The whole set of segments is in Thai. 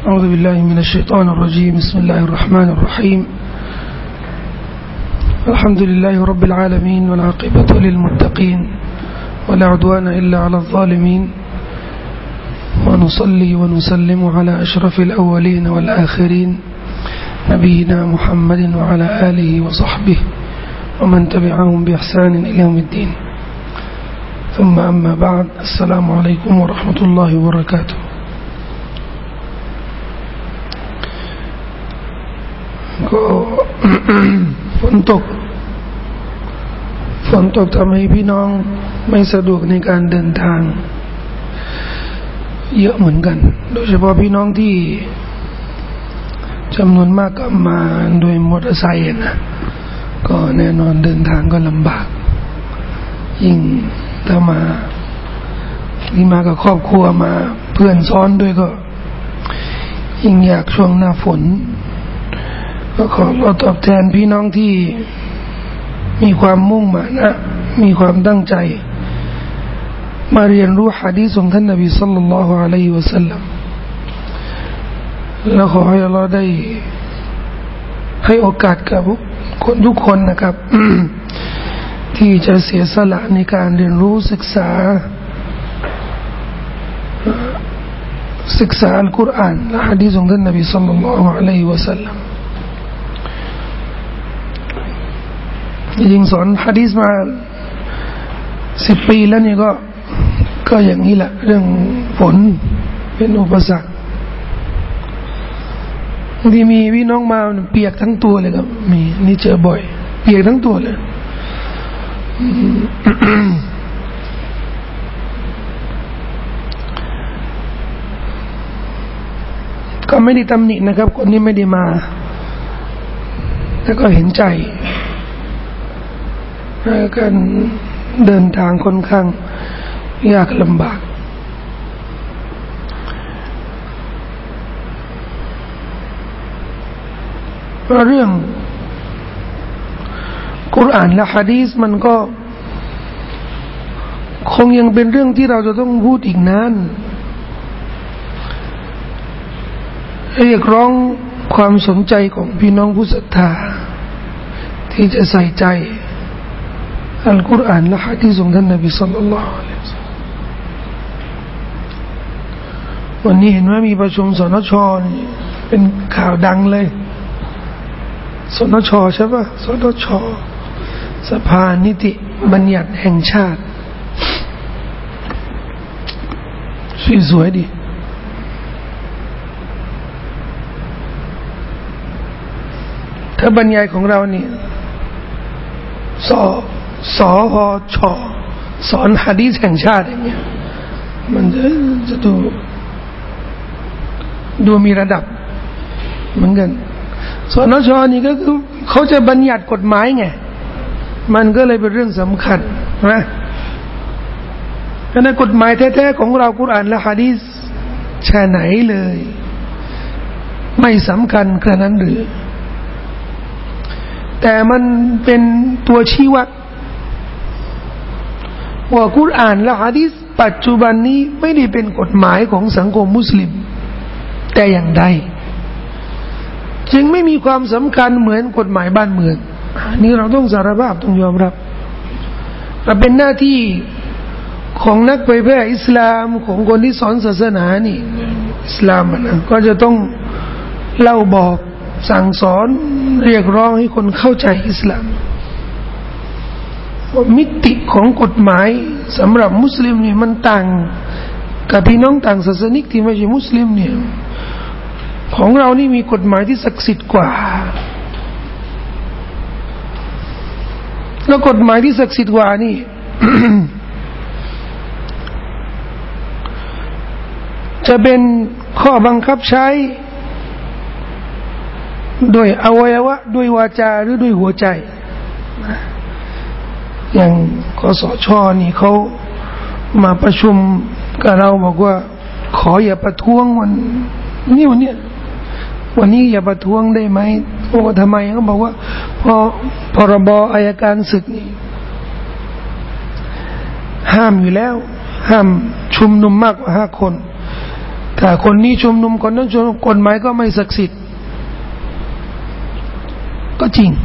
أعوذ بالله من الشيطان الرجيم بسم الله الرحمن الرحيم الحمد لله رب العالمين والعاقبة للمتقين ولا عدوان إلا على الظالمين ونصلي ونسلم على أشرف الأولين والآخرين نبينا محمد وعلى آله وصحبه ومن تبعهم بإحسان إلى يوم الدين ثم أما بعد السلام عليكم ورحمة الله وبركاتهก็ฝนตกทำให้พี่น้องไม่สะดวกในการเดินทางเยอะเหมือนกันโดยเฉพาะพี่น้องที่จำนวนมากก็มาโดยมอเตอร์ไซค์นะก็แน่นอนเดินทางก็ลำบากยิ่งถ้ามากับครอบครัวมาเพื่อนซ้อนด้วยก็ยิ่งอยากช่วงหน้าฝนก็ขอเราตอบแทนพี่น้องที่มีความมุ่งมั่นนะมีความตั้งใจมาเรียนรู้หะดีษของท่านนบีศ็อลลัลลอฮุอะลัยฮิวะซัลลัมแล้วขอให้อัลเลาะห์ได้ให้โอกาสกับคนทุกคนนะครับ ที่จะเสียสละในการเรียนรู้ศึกษาอัลกุรอานและหะดีษของท่านนบีศ็อลลัลลอฮุอะลัยฮิวะซัลลัมยิ่งสอนหะดีษมา10 ปีแล้วนี่ก็อย่างนี้แหละเรื่องฝนเป็นอุปสรรคที่มีพี่น้องมาเปียกทั้งตัวเลยครับมีนี่เจอบ่อยเปียกทั้งตัวเลย ก็ไม่ได้ตำหนินะครับคนที่ไม่ได้มาแต่ก็เห็นใจการเดินทางค่อนข้างยากลำบากเรื่องกุรอานและหะดีษมันก็คงยังเป็นเรื่องที่เราจะต้องพูดอีกนานเรียกร้องความสนใจของพี่น้องผู้ศรัทธาที่จะใส่ใจอัลกุรอานและหะดีษของท่านนบีศ็อลลัลลอฮุอะลัยฮิวะซัลลัมวันนี้เห็นว่ามีประชุมสนช.นี่เป็นข่าวดังเลยสนช.ใช่ป่ะสนช.สภานิติบัญญัติแห่งชาติสวยๆดิถ้าบรรยายของเรานี่สพช.สอนหะดีษแห่งชาติอย่างเงี้ยมันจะดูมีระดับเหมือนกันสนช.นี่ก็คือเขาจะบัญญัติกฎหมายไงมันก็เลยเป็นเรื่องสำคัญนะแต่กฎหมายแท้ๆของเรากุรอานและหะดีษแค่ไหนเลยไม่สำคัญขนาดนั้นหรือแต่มันเป็นตัวชี้วัดว่ากุรอานและหะดีษปัจจุบันนี้ไม่ได้เป็นกฎหมายของสังคมมุสลิมแต่อย่างใดจึงไม่มีความสำคัญเหมือนกฎหมายบ้านเมืองนี่เราต้องสารภาพต้องยอมรับแต่เป็นหน้าที่ของนักเผยแพร่อิสลามของคนที่สอนศาสนานี่อิสลามนะก็จะต้องเล่าบอกสั่งสอนเรียกร้องให้คนเข้าใจอิสลามว่ามิติของกฎหมายสำหรับมุสลิมนี่มันต่างกับพี่น้องต่างศาสนิกที่ไม่ใช่มุสลิมเนี่ยของเรานี่มีกฎหมายที่ศักดิ์สิทธิ์กว่าแล้วกฎหมายที่ศักดิ์สิทธิ์กว่านี่ จะเป็นข้อบังคับใช้โดยอวัยวะด้วยวาจาหรือด้วยหัวใจอย่างคสช.นี่เขามาประชุมกับเราบอกว่าขออย่าประท้วงวันนี้อย่าประท้วงได้ไหมโอ้ทำไมเขาบอกว่าพรบอัยการศึกนี่ห้ามอยู่แล้วห้ามชุมนุมมากกว่า5 คนถ้าคนนี้ชุมนุมคนนั้นชุมนุมกฎหมายก็ไม่ศักดิ์สิทธิ์ก็จริง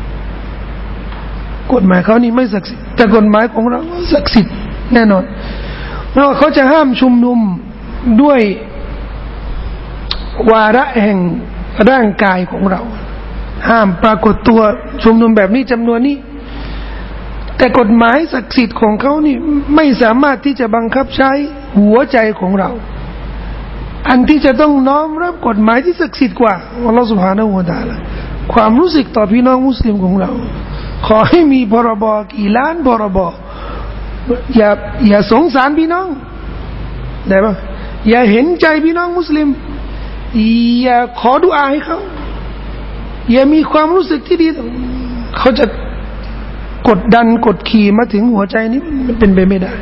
กฎหมายเขานี่ไม่ศักดิ์สิทธิ์แต่กฎหมายของเราศักดิ์สิทธิ์แน่นอนเพราะเขาจะห้ามชุมนุมด้วยวาระแห่งร่างกายของเราห้ามปรากฏตัวชุมนุมแบบนี้จำนวนนี้แต่กฎหมายศักดิ์สิทธิ์ของเขานี่ไม่สามารถที่จะบังคับใช้หัวใจของเราอันที่จะต้องน้อมรับกฎหมายที่ศักดิ์สิทธิ์กว่าอัลลอฮฺซุบฮานะฮูวะตะอาลาความรู้สึกต่อพี่น้องมุสลิมของเราขอให้มีพรบกี่ล้านพรบอย่าสงสารพี่น้องได้ปะอย่าเห็นใจพี่น้องมุสลิมอย่าขอดุอาให้เขาอย่ามีความรู้สึกที่ดีเขาจะกดดันกดขี่มาถึงหัวใจนี้มันเป็นไปไม่ได้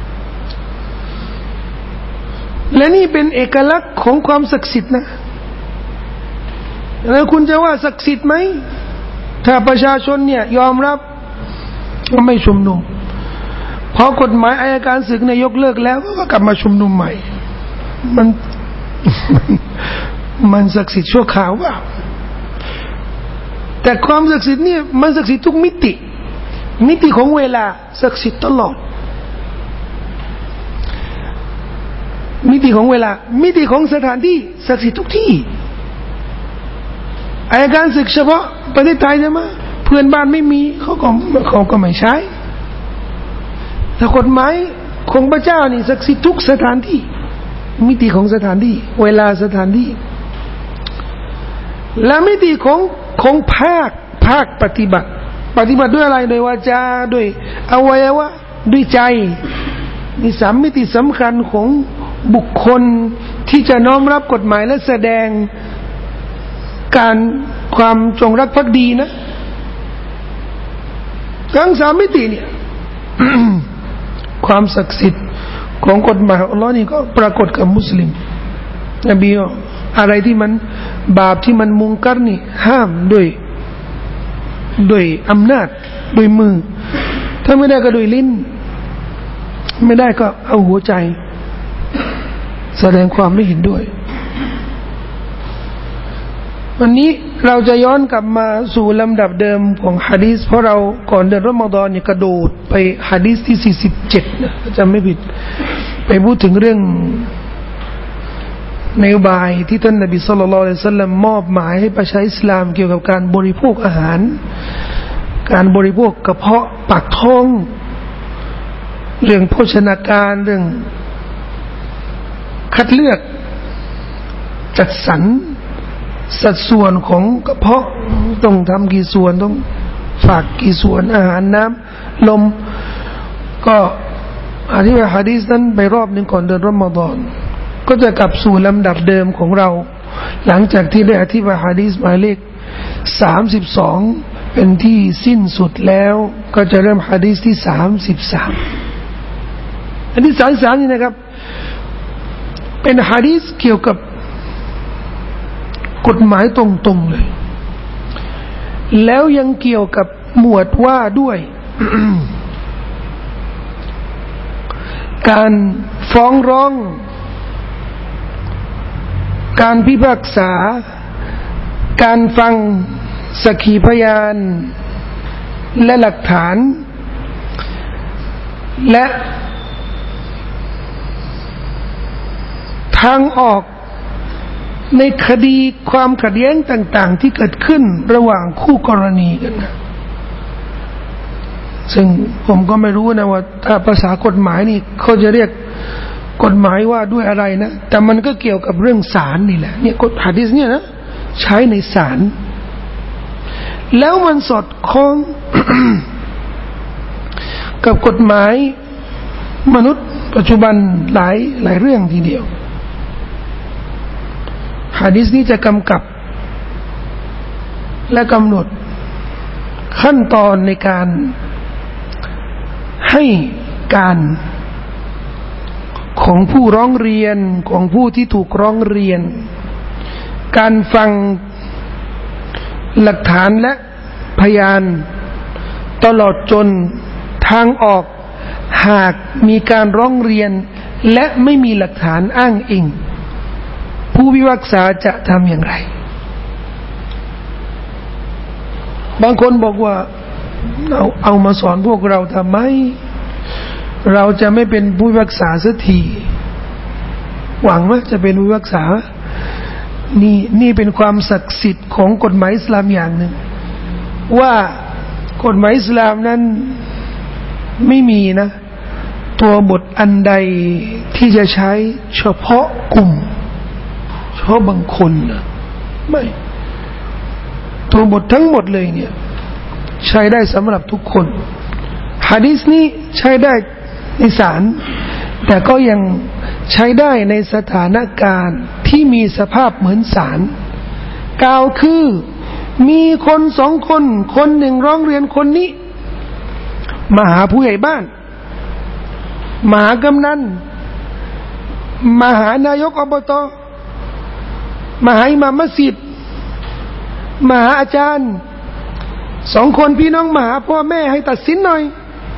และนี่เป็นเอกลักษณ์ของความศักดิ์สิทธิ์นะแล้วคุณจะว่าศักดิ์สิทธิ์ไหมถ้าประชาชนเนี่ยยอมรับก็ไม่ชุมนุมพอกฎหมายอัยการศึกเนี่ยยกเลิกแล้วก็กลับมาชุมนุมใหม่มันศักดิ์สิทธิ์ชั่วคราวว่าแต่ความศักดิ์สิทธิ์เนี่ยมันศักดิ์สิทธิ์ทุกมิติของเวลาศักดิ์สิทธิ์ตลอดมิติของเวลามิติของสถานที่ศักดิ์สิทธิ์ทุกที่อัยการศึกเฉพาะประเทศไทยใช่ไหมเพื่อนบ้านไม่มีเขาก็ไม่ใช้แต่กฎหมายของพระเจ้านี่ศักดิ์สิทธิ์ทุกสถานที่มิติของสถานที่เวลาสถานที่และมิติของภาคปฏิบัติด้วยอะไรโดยวาจาด้วยอวัยวะด้วยใจนี่สามมิติสำคัญของบุคคลที่จะน้อมรับกฎหมายและแสดงการความจงรักภักดีนะทั้งสามมิติเนี่ย ความศักดิ์สิทธิ์ของกฎหมายของอัลเลาะห์นี่ก็ปรากฏกับมุสลิมนบีอะไรที่มันบาปที่มันมุงกัรนี่ห้ามด้วยอำนาจด้วยมือถ้าไม่ได้ก็ด้วยลิ้นไม่ได้ก็เอาหัวใจแสดงความไม่เห็นด้วยวันนี้เราจะย้อนกลับมาสู่ลำดับเดิมของหะดีษเพราะเราก่อนเดือนรอมฎอนเนี่ยกระโดดไปหะดีษที่47นะจำไม่ผิดไปพูดถึงเรื่องนโยบายที่ท่านนบีศ็อลลัลลอฮุอะลัยฮิวะซัลลัมมอบหมายให้ประชาอิสลามเกี่ยวกับการบริโภคอาหารการบริโภคกระเพาะปากท้องเรื่องโภชนาการเรื่องคัดเลือกจัดสรรสัดส่วนของกระเพาะต้องทำกี่ส่วนต้องฝากกี่ส่วนอาหารน้ำลมก็อธิบายหะดีษนั้นไปรอบหนึ่งก่อนเดือนรอมฎอนก็จะกลับสู่ลำดับเดิมของเราหลังจากที่ได้อธิบายหะดีษหมายเลข32เป็นที่สิ้นสุดแล้วก็จะเริ่มหะดีษที่33อันที่33นี่นะครับเป็นหะดีษเกี่ยวกับกฎหมายตรงๆเลยแล้วยังเกี่ยวกับหมวดว่าด้วย การฟ้องร้องการพิพากษาการฟังสักขีพยานและหลักฐานและทางออกในคดีความขัดแย้งต่างๆที่เกิดขึ้นระหว่างคู่กรณีกันนะซึ่งผมก็ไม่รู้นะว่าถ้าภาษากฎหมายนี่เขาจะเรียกกฎหมายว่าด้วยอะไรนะแต่มันก็เกี่ยวกับเรื่องศาลนี่แหละเนี่ยกฎหะดีษเนี่ยนะใช้ในศาลแล้วมันสอดคล้อง กับกฎหมายมนุษย์ปัจจุบันหลายเรื่องทีเดียวหะดีษนี้จะกำกับและกำหนดขั้นตอนในการให้การของผู้ร้องเรียนของผู้ที่ถูกร้องเรียนการฟังหลักฐานและพยานตลอดจนทางออกหากมีการร้องเรียนและไม่มีหลักฐานอ้างอิงผู้พิพากษาจะทำอย่างไรบางคนบอกว่าเอามาสอนพวกเราทำไมเราจะไม่เป็นผู้พิพากษาสักทีหวังว่าจะเป็นผู้พิพากษานี่เป็นความศักดิ์สิทธิ์ของกฎหมายอิสลามอย่างหนึ่งว่ากฎหมายอิสลามนั้นไม่มีนะตัวบทอันใดที่จะใช้เฉพาะกลุ่มเฉพาะบางคนนะไม่ตัวบททั้งหมดเลยเนี่ยใช้ได้สำหรับทุกคนหะดีษนี้ใช้ได้ในศาลแต่ก็ยังใช้ได้ในสถานการณ์ที่มีสภาพเหมือนศาลกล่าวคือมีคนสองคนคนหนึ่งร้องเรียนคนนี้มาหาผู้ใหญ่บ้านมาหากำนันมาหานายกอบตมาหาอิหม่ามมัสยิดมาหาอาจารย์สองคนพี่น้องมาหาพ่อแม่ให้ตัดสินหน่อย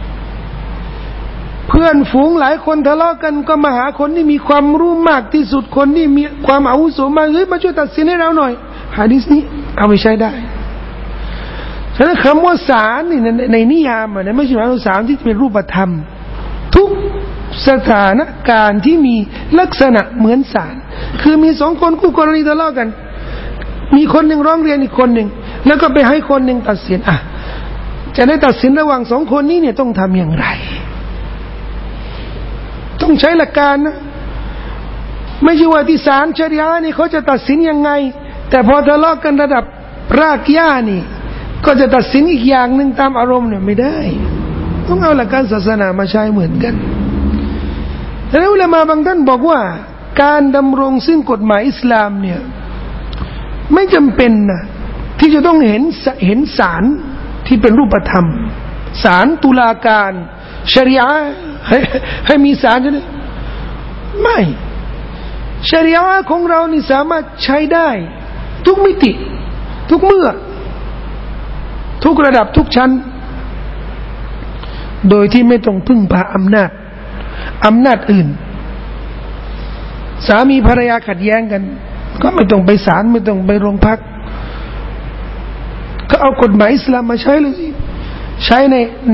เพื่อนฝูงหลายคนทะเลาะกันก็มาหาคนที่มีความรู้มากที่สุดคนที่มีความอาวุโสมากมาช่วยตัดสินให้เราหน่อยหะดีษนี้เอาไปใช้ได้ฉะนั้นคำว่าศาลนี่ในนิยามนะไม่ใช่หมายถึงศาลที่เป็นรูปธรรมทุกสถานการณ์ที่มีลักษณะเหมือนศาลคือมีสองคนคู่กรณีทะเลาะกันมีคนหนึ่งร้องเรียนอีกคนหนึ่งแล้วก็ไปให้คนหนึ่งตัดสินจะได้ตัดสินระหว่างสองคนนี้เนี่ยต้องทำอย่างไรต้องใช้หลักการนะไม่ใช่ว่าที่ศาลชะรีอะห์นี่เขาจะตัดสินยังไงแต่พอทะเลาะกันระดับรากหญ้านี่ก็จะตัดสินอีกอย่างหนึ่งตามอารมณ์เนี่ยไม่ได้ต้องเอาหลักการศาสนามาใช้เหมือนกันแล้วอุลามะบางท่านบอกว่าการดำรงซึ่งกฎหมายอิสลามเนี่ยไม่จำเป็นนะที่จะต้องเห็นศาลที่เป็นรูปธรรมศาลตุลาการชะรีอะห์ให้มีศาลใช่ไหมไม่ชะรีอะห์ของเรานี่สามารถใช้ได้ทุกมิติทุกเมื่อทุกระดับทุกชั้นโดยที่ไม่ต้องพึ่งพาอำนาจอื่นสามีภรรยาขัดแย้งกันก็ไม่ต้องไปศาลไม่ต้องไปโรงพักก็เอากฎหมายอิสลามมาใช้เลยสิใช้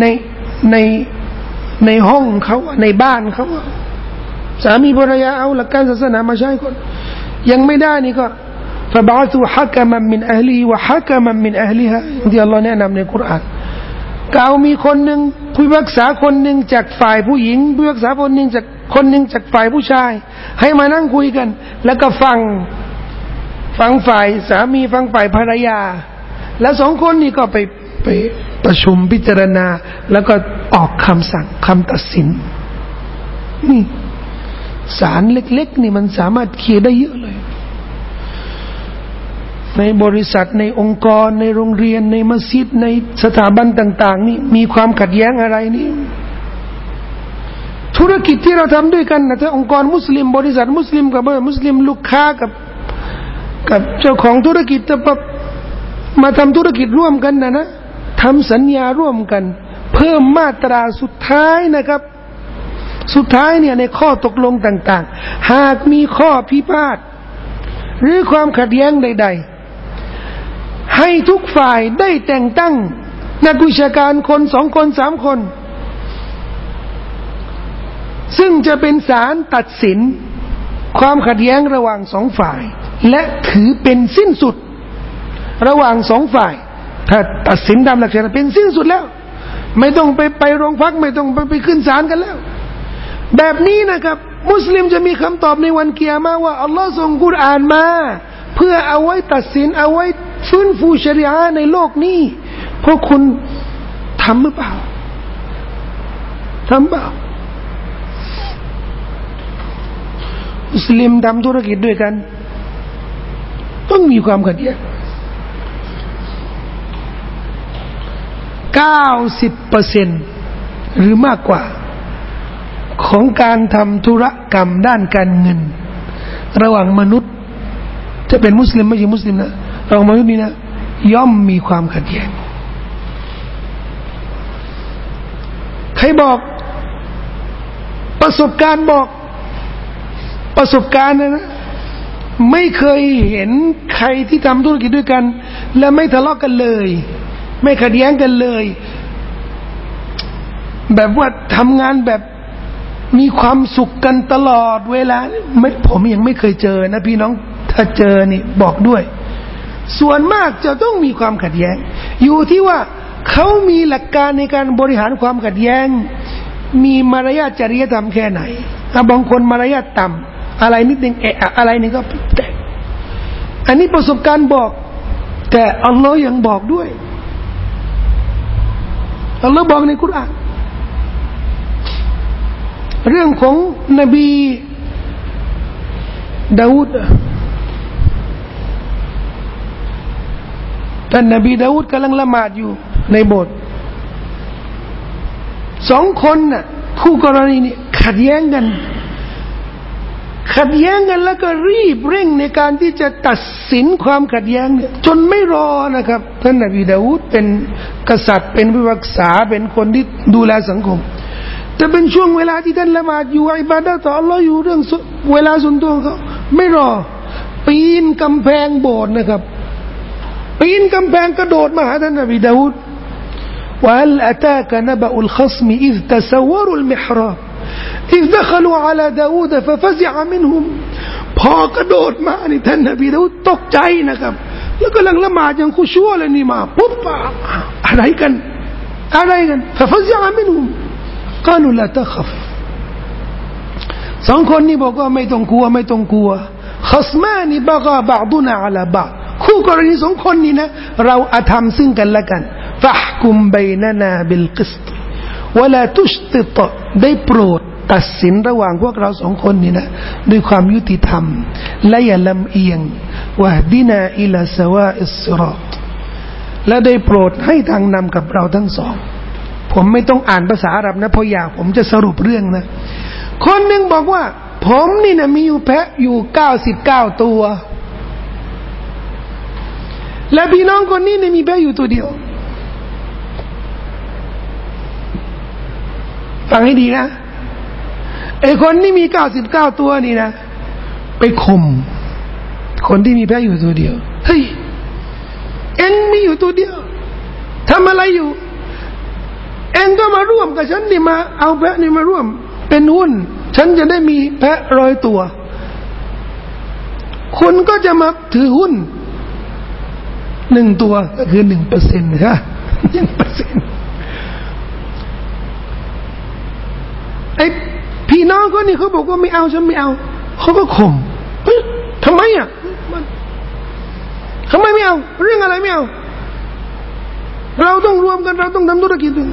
ในห้องเขาในบ้านเขาสามีภรรยาเอาหลักการศาสนามาใช้คนยังไม่ได้นี่ก็فبعثوا حكما من أهله وحكما من أهلها ที่อัลลอฮ์แนะนำในกุรอานกล่าวมีคนหนึ่งผู้พิพากษาคนหนึ่งจากฝ่ายผู้หญิงผู้พิพากษาคนหนึ่งจากฝ่ายผู้ชายให้มานั่งคุยกันแล้วก็ฟังฝ่ายสามีฟังฝ่ายภรรยาแล้วสองคนนี้ก็ไปประชุมพิจารณาแล้วก็ออกคำสั่งคำตัดสินนี่ศาลเล็กๆนี่มันสามารถเคลียร์ได้เยอะเลยในบริษัทในองค์กรในโรงเรียนในมัสยิดในสถาบันต่างๆนี่มีความขัดแย้งอะไรนี่ธุรกิจที่เราทำด้วยกันนะถ้าองค์กรมุสลิมบริษัทมุสลิมกับบริษัทมุสลิมลูกค้ากับเจ้าของธุรกิจจะมาทำธุรกิจร่วมกันนะทำสัญญาร่วมกันเพิ่มมาตราสุดท้ายนะครับสุดท้ายเนี่ยในข้อตกลงต่างๆหากมีข้อพิพาทหรือความขัดแย้งใดๆให้ทุกฝ่ายได้แต่งตั้งนักวิชาการคนสองคนสามคนซึ่งจะเป็นศาลตัดสินความขัดแย้งระหว่างสองฝ่ายและถือเป็นสิ้นสุดระหว่างสองฝ่ายถ้าตัดสินตามหลักศาสนาเป็นสิ้นสุดแล้วไม่ต้องไปโรงพักไม่ต้องไปขึ้นศาลกันแล้วแบบนี้นะครับมุสลิมจะมีคำตอบในวันกิยามะห์ว่าอัลลอฮ์ส่งกุรอานมาเพื่อเอาไว้ตัดสินเอาไว้ฟื้นฟูชะรีอะห์ในโลกนี้พวกคุณทำหรือเปล่าทำเปล่ามุสลิมทำธุรกิจด้วยกันต้องมีความขัดแย้ง 90% หรือมากกว่าของการทำธุรกรรมด้านการเงินระหว่างมนุษย์จะเป็นมุสลิมไม่ใช่มุสลิมนะระหว่างมนุษย์นี่นะย่อมมีความขัดแย้งใครบอกประสบการณ์บอกประสบการณ์นะไม่เคยเห็นใครที่ทำธุรกิจด้วยกันและไม่ทะเลาะกันเลยไม่ขัดแย้งกันเลยแบบว่าทำงานแบบมีความสุขกันตลอดเวลาผมยังไม่เคยเจอนะพี่น้องถ้าเจอนี่บอกด้วยส่วนมากจะต้องมีความขัดแย้งอยู่ที่ว่าเขามีหลักการในการบริหารความขัดแย้งมีมารยาทจริยธรรมแค่ไหนบางคนมารยาทต่ำอะไรนิดนึงอะไรนึงก็แตกอันนี้ประสบการณ์บอกแต่อัลลอฮ์ยังบอกด้วยอัลลอฮ์บอกในกุรอานเรื่องของนบีดาวูดท่านนบีดาวูดกำลังละหมาดอยู่ในโบสถ์สองคนน่ะคู่กรณีนี่ขัดแย้งกันแล้วก็รีบเร่งในการที่จะตัดสินความขัดแย้งเนี่ยจนไม่รอนะครับท่านนบีดาวูดเป็นกษัตริย์เป็นผู้พิพากษาเป็นคนที่ดูแลสังคมแต่เป็นช่วงเวลาที่ท่านละหมาดอยู่อิบาดะห์ต่ออัลเลาะห์อยู่เรื่องเวลาส่วนตัวเขาไม่รอปีนกำแพงโบสถ์นะครับปีนกำแพงกระโดดมาหาท่านนบีดาวูดوهل أتاك نبأ الخصم إذ تسوروا المحراب إذ دخلوا على داود ففزع منهم พอกระโดดมานี่ท่านนบีดาวูดตกใจนะครับแล้วก็ละหมาดอย่างคุชัวเลยนี่มาปุ๊บอะไรกันففزع منهم قالوا لا تخفสองคนนี่บอกว่าไม่ต้องกลัวخصمان بغى بعضنا على بعض คู่กรณีสองคนนี่นะเราอาธรรมซึ่งกันและกันفاحكم بيننا بالقسط ولا تشطط ได้โปรดตัดสินระหว่างพวกเราสองคนนี่นะด้วยความยุติธรรมและอย่าลำเอียงวะดินาอิลาสวาอิสซิรอตและได้โปรดให้ทางนำกับเราทั้งสองผมไม่ต้องอ่านภาษาอาหรับนะเพราะอยากผมจะสรุปเรื่องนะคนหนึ่งบอกว่าผมนี่นะมีอยู่แพะอยู่99ตัวและพี่น้องคนนี้เนี่ยมีแพะอยู่ตัวเดียวฟังให้ดีนะไอ้คนที่มี99ตัวนี่นะไปข่มคนที่มีแพะอยู่ตัวเดียวเฮ้ยเอ็งมีอยู่ตัวเดียวทำอะไรอยู่เอ็งก็มาร่วมกับฉันนี่มาเอาแพะนี่มาร่วมเป็นหุ้นฉันจะได้มีแพะ100ตัวคุณก็จะมาถือหุ้น1ตัวก็คือ 1% นะ 1%ไอ้พี่น้องคนนี้เขาบอกว่าไม่เอาฉันไม่เอาเขาก็ข่มเฮ้ยทำไมอ่ะทำไมไม่เอาเรื่องอะไรไม่เอาเราต้องรวมกันเราต้องทำธุรกิจด้วย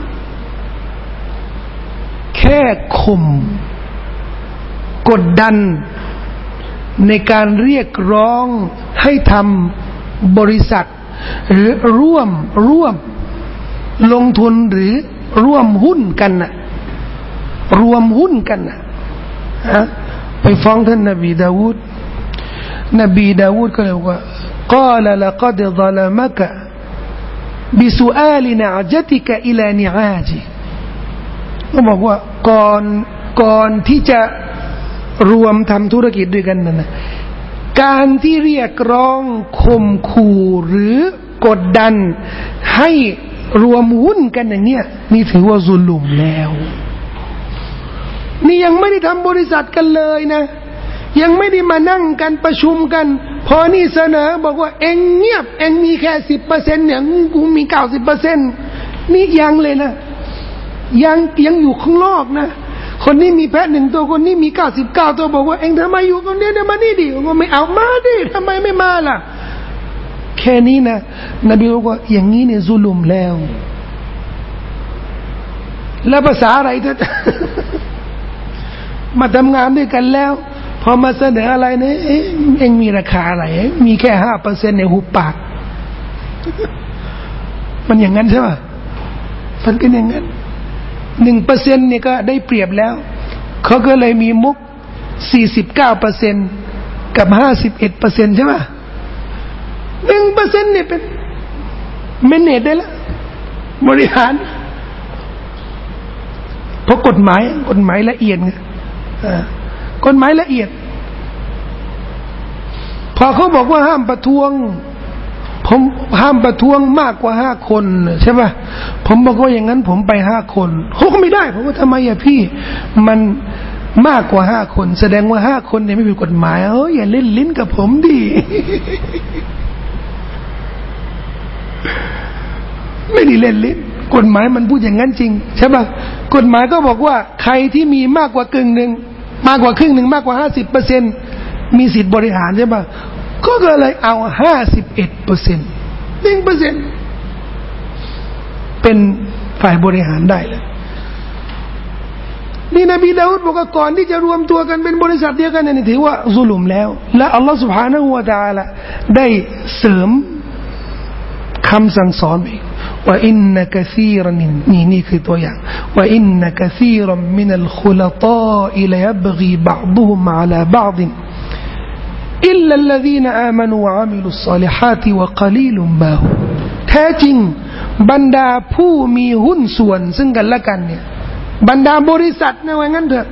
แค่ข่มกดดันในการเรียกร้องให้ทำบริษัทหรือร่วมลงทุนหรือร่วมหุ้นกันน่ะรวมหุ้นกันนะไปฟ้องท่านนบีดาวูดก็เลยว่า قال لقد ظلمك بسؤال نعجتك إلى نعاجه ก็บอกว่าก่อนที่จะรวมทำธุรกิจด้วยกันนะการที่เรียกร้องข่มขู่หรือกดดันให้รวมหุ้นกันอย่างเนี้ยนี่ถือว่าซุลุมแล้วนี่ยังไม่ได้ทำบริษัทกันเลยนะยังไม่ได้มานั่งกันประชุมกันพอนี่เสนอบอกว่าเอ็งเงียบเอ็งมีแค่ 10% เนี่ยกูมี 90% นี่ยังเลยนะยังอยู่ข้างนอกนะคนนี้มีแพะ1ตัวคนนี้มี99ตัวบอกว่าเอ็งทำไมอยู่คนเดียวเนี่ยมานี่ดิว่าไม่เอามาดิทำไมไม่มาล่ะแค่นี้นะนบีบอกว่าอย่างนี้เนี่ยซุลุมแล้วแล้วภาษาอะไรเถอะมาทำงานด้วยกันแล้วพอมาเสนออะไรเนี่ยเอ็งมีราคาอะไรมีแค่ 5% ในหุบปากมันอย่างนั้นใช่ป่ะมันก็อย่างนั้น 1% เนี่ยก็ได้เปรียบแล้วเขาก็เลยมีมุก 49% กับ 51% ใช่ป่ะ 1% เนี่ยเป็นเมเนจได้แล้วบริหารเพราะกฎหมายละเอียดไงกฎหมายละเอียดพอเขาบอกว่าห้ามประท้วงผมห้ามประท้วงมากกว่า5 คนใช่ป่ะผมบอกว่าอย่างนั้นผมไป5 คนเขาก็ไม่ได้ผมว่าทำไมอะพี่มันมากกว่า5 คนแสดงว่า5 คนเนี่ยไม่ผิดกฎหมายอย่าเล่นลิ้นกับผมดิ ไม่ได้เล่นลิ้นกฎหมายมันพูดอย่างนั้นจริงใช่ป่ะกฎหมายก็บอกว่าใครที่มีมากกว่าครึ่งหนึ่งมากกว่าครึ่งหนึ่งมากกว่า 50% มีสิทธิ์บริหารใช่ป่ะก็เลยเอา 51% เป็นฝ่ายบริหารได้เลยนี่นบีดาอูดบอกว่าก่อนที่จะรวมตัวกันเป็นบริษัทเดียวกันนี่ถือว่าซุลุมแล้วและอัลลอฮฺ سبحانه และ تعالى ได้เสริมคำสั่งสอนอีกว่าอินนะกะซีรันนี่คือตัวอย่างว่าอินนะกะซีรันมินัลคุลตาอิลยับกีบะฎุฮุมอะลาบะฎอิลลัลลซีนอามานูวะอามิลุศศอลิฮาติวะกะลีลุมมาฮุแท้จริงบรรดาผู้มีหุ้นส่วนซึ่งกันและกันเนี่ยบรรดาบริษัทนะว่างั้นเถอะ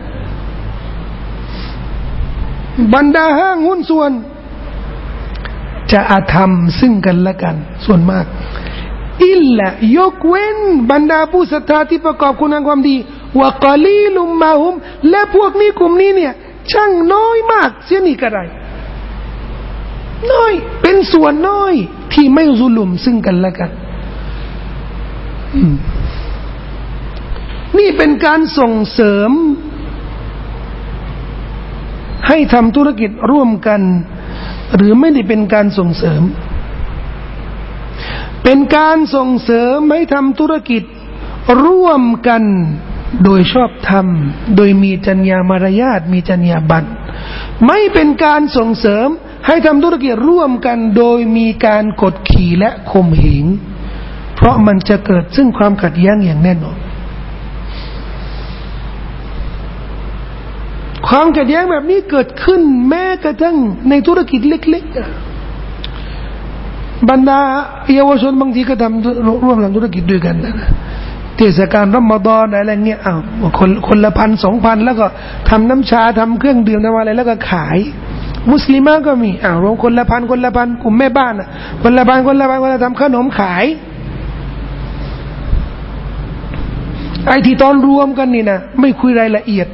บรรดาห้างหุ้นส่วนจะอาธรรมซึ่งกันและกันส่วนมากอิลลายกเว้นบรรดาผู้ศรัทธาที่ประกอบคุณงามความดีวะกะลีลุมมาฮุมและพวกนี้กลุ่มนี้เนี่ยช่างน้อยมากเสียนี่กระไรน้อยเป็นส่วนน้อยที่ไม่ซุลุมซึ่งกันและกันนี่เป็นการส่งเสริมให้ทำธุรกิจร่วมกันหรือไม่ได้เป็นการส่งเสริมเป็นการส่งเสริมให้ทำธุรกิจร่วมกันโดยชอบธรรมโดยมีจรรยามารยาทมีจรรยาบรรณไม่เป็นการส่งเสริมให้ทำธุรกิจร่วมกันโดยมีการกดขี่และข่มเหงเพราะมันจะเกิดซึ่งความขัดแย้งอย่างแน่นอนความขัดแย้งแบบนี้เกิดขึ้นแม้กระทั่งในธุรกิจเล็กๆบรรดาเยาวชนบางทีก็ทำร่วมทำธุรกิจด้วยกันนะเทศกาลรอมฎอนอะไรเงี้ยคนละ1,000 2,000แล้วก็ทำน้ำชาทำเครื่องดื่มทำอะไรแล้วก็ขายมุสลิมก็มีรวมคนละ1,000กลุ่มแม่บ้านคนละ1,000คนละทำขนมขายไอ้ที่ตอนรวมกันนี่นะไม่คุยรายละเอียด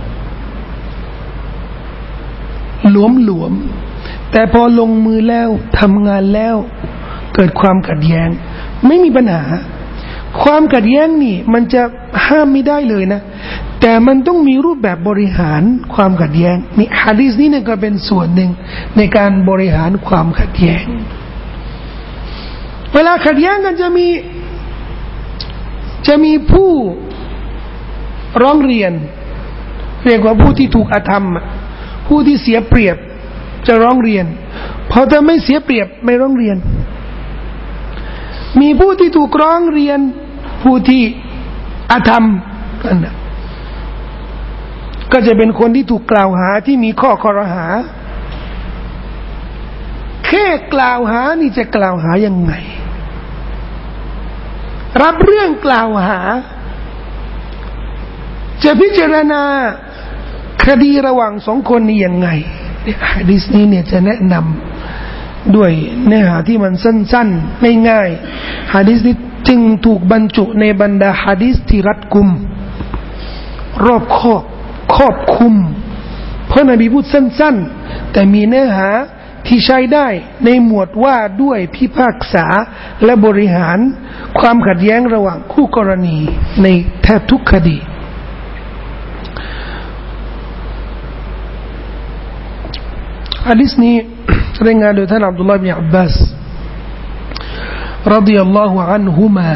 หลวมแต่พอลงมือแล้วทำงานแล้วเกิดความขัดแย้งไม่มีปัญหาความขัดแย้งนี่มันจะห้ามไม่ได้เลยนะแต่มันต้องมีรูปแบบบริหารความขัดแย้งนี่หะดีษนี้เนี่ยก็เป็นส่วนหนึ่งในการบริหารความขัดแย้งเวลาขัดแย้งกันจะมีผู้ร้องเรียนเรียกว่าผู้ที่ถูกอธรรมผู้ที่เสียเปรียบจะร้องเรียนพอถ้าไม่เสียเปรียบไม่ร้องเรียนมีผู้ที่ถูกร้องเรียนผู้ที่อธรรมกันนะก็จะเป็นคนที่ถูกกล่าวหาที่มีข้อคอรหาแค่กล่าวหานี่จะกล่าวหายังไงรับเรื่องกล่าวหาจะพิจารณาคดีระหว่าง2 คนนี้ยังไงหะดีษนี้เนี่ยจะแนะนำด้วยเนื้อหาที่มันสั้นๆง่ายๆหะดีษนี้จึงถูกบรรจุในบรรดาหะดีษที่รัดกุมรอบครอบคลุมเพราะนบีพูดสั้นๆแต่มีเนื้อหาที่ใช้ได้ในหมวดว่าด้วยพิพากษาและบริหารความขัดแย้งระหว่างคู่กรณีในแทบทุกคดีหะดีษนี้รายงานโดยท่านอับดุลลอฮ์ บิน อับบาสรฎิยัลลอฮุอันฮุมา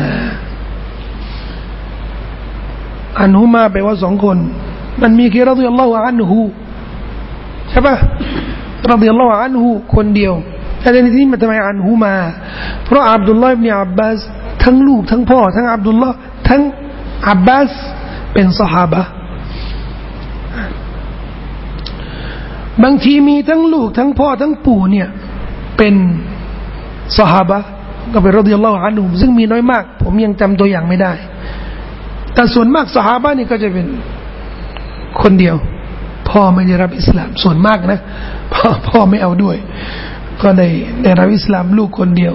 แปลว่า2 คนมันมีแค่รฎิยัลลอฮุอันฮุใช่ป่ะรฎิยัลลอฮุอันฮุคนเดียวแต่ในที่นี้มันทำไมอันฮุมาเพราะอับดุลลอฮ์ บิน อับบาสทั้งลูกทั้งพ่อทั้งอับดุลลอฮ์ทั้งอับบาสเป็นซอฮาบะห์บางทีมีทั้งลูกทั้งพ่อทั้งปู่เนี่ยเป็นซอฮาบะห์ก็เป็นรฎิยัลลอฮุอันฮุมซึ่งมีน้อยมากผมยังจำตัวอย่างไม่ได้แต่ส่วนมากซอฮาบะห์นี่ก็จะเป็นคนเดียวพพ่อไม่ได้รับอิสลามส่วนมากนะพ่อไม่เอาด้วยก็ได้รับอิสลามลูกคนเดียว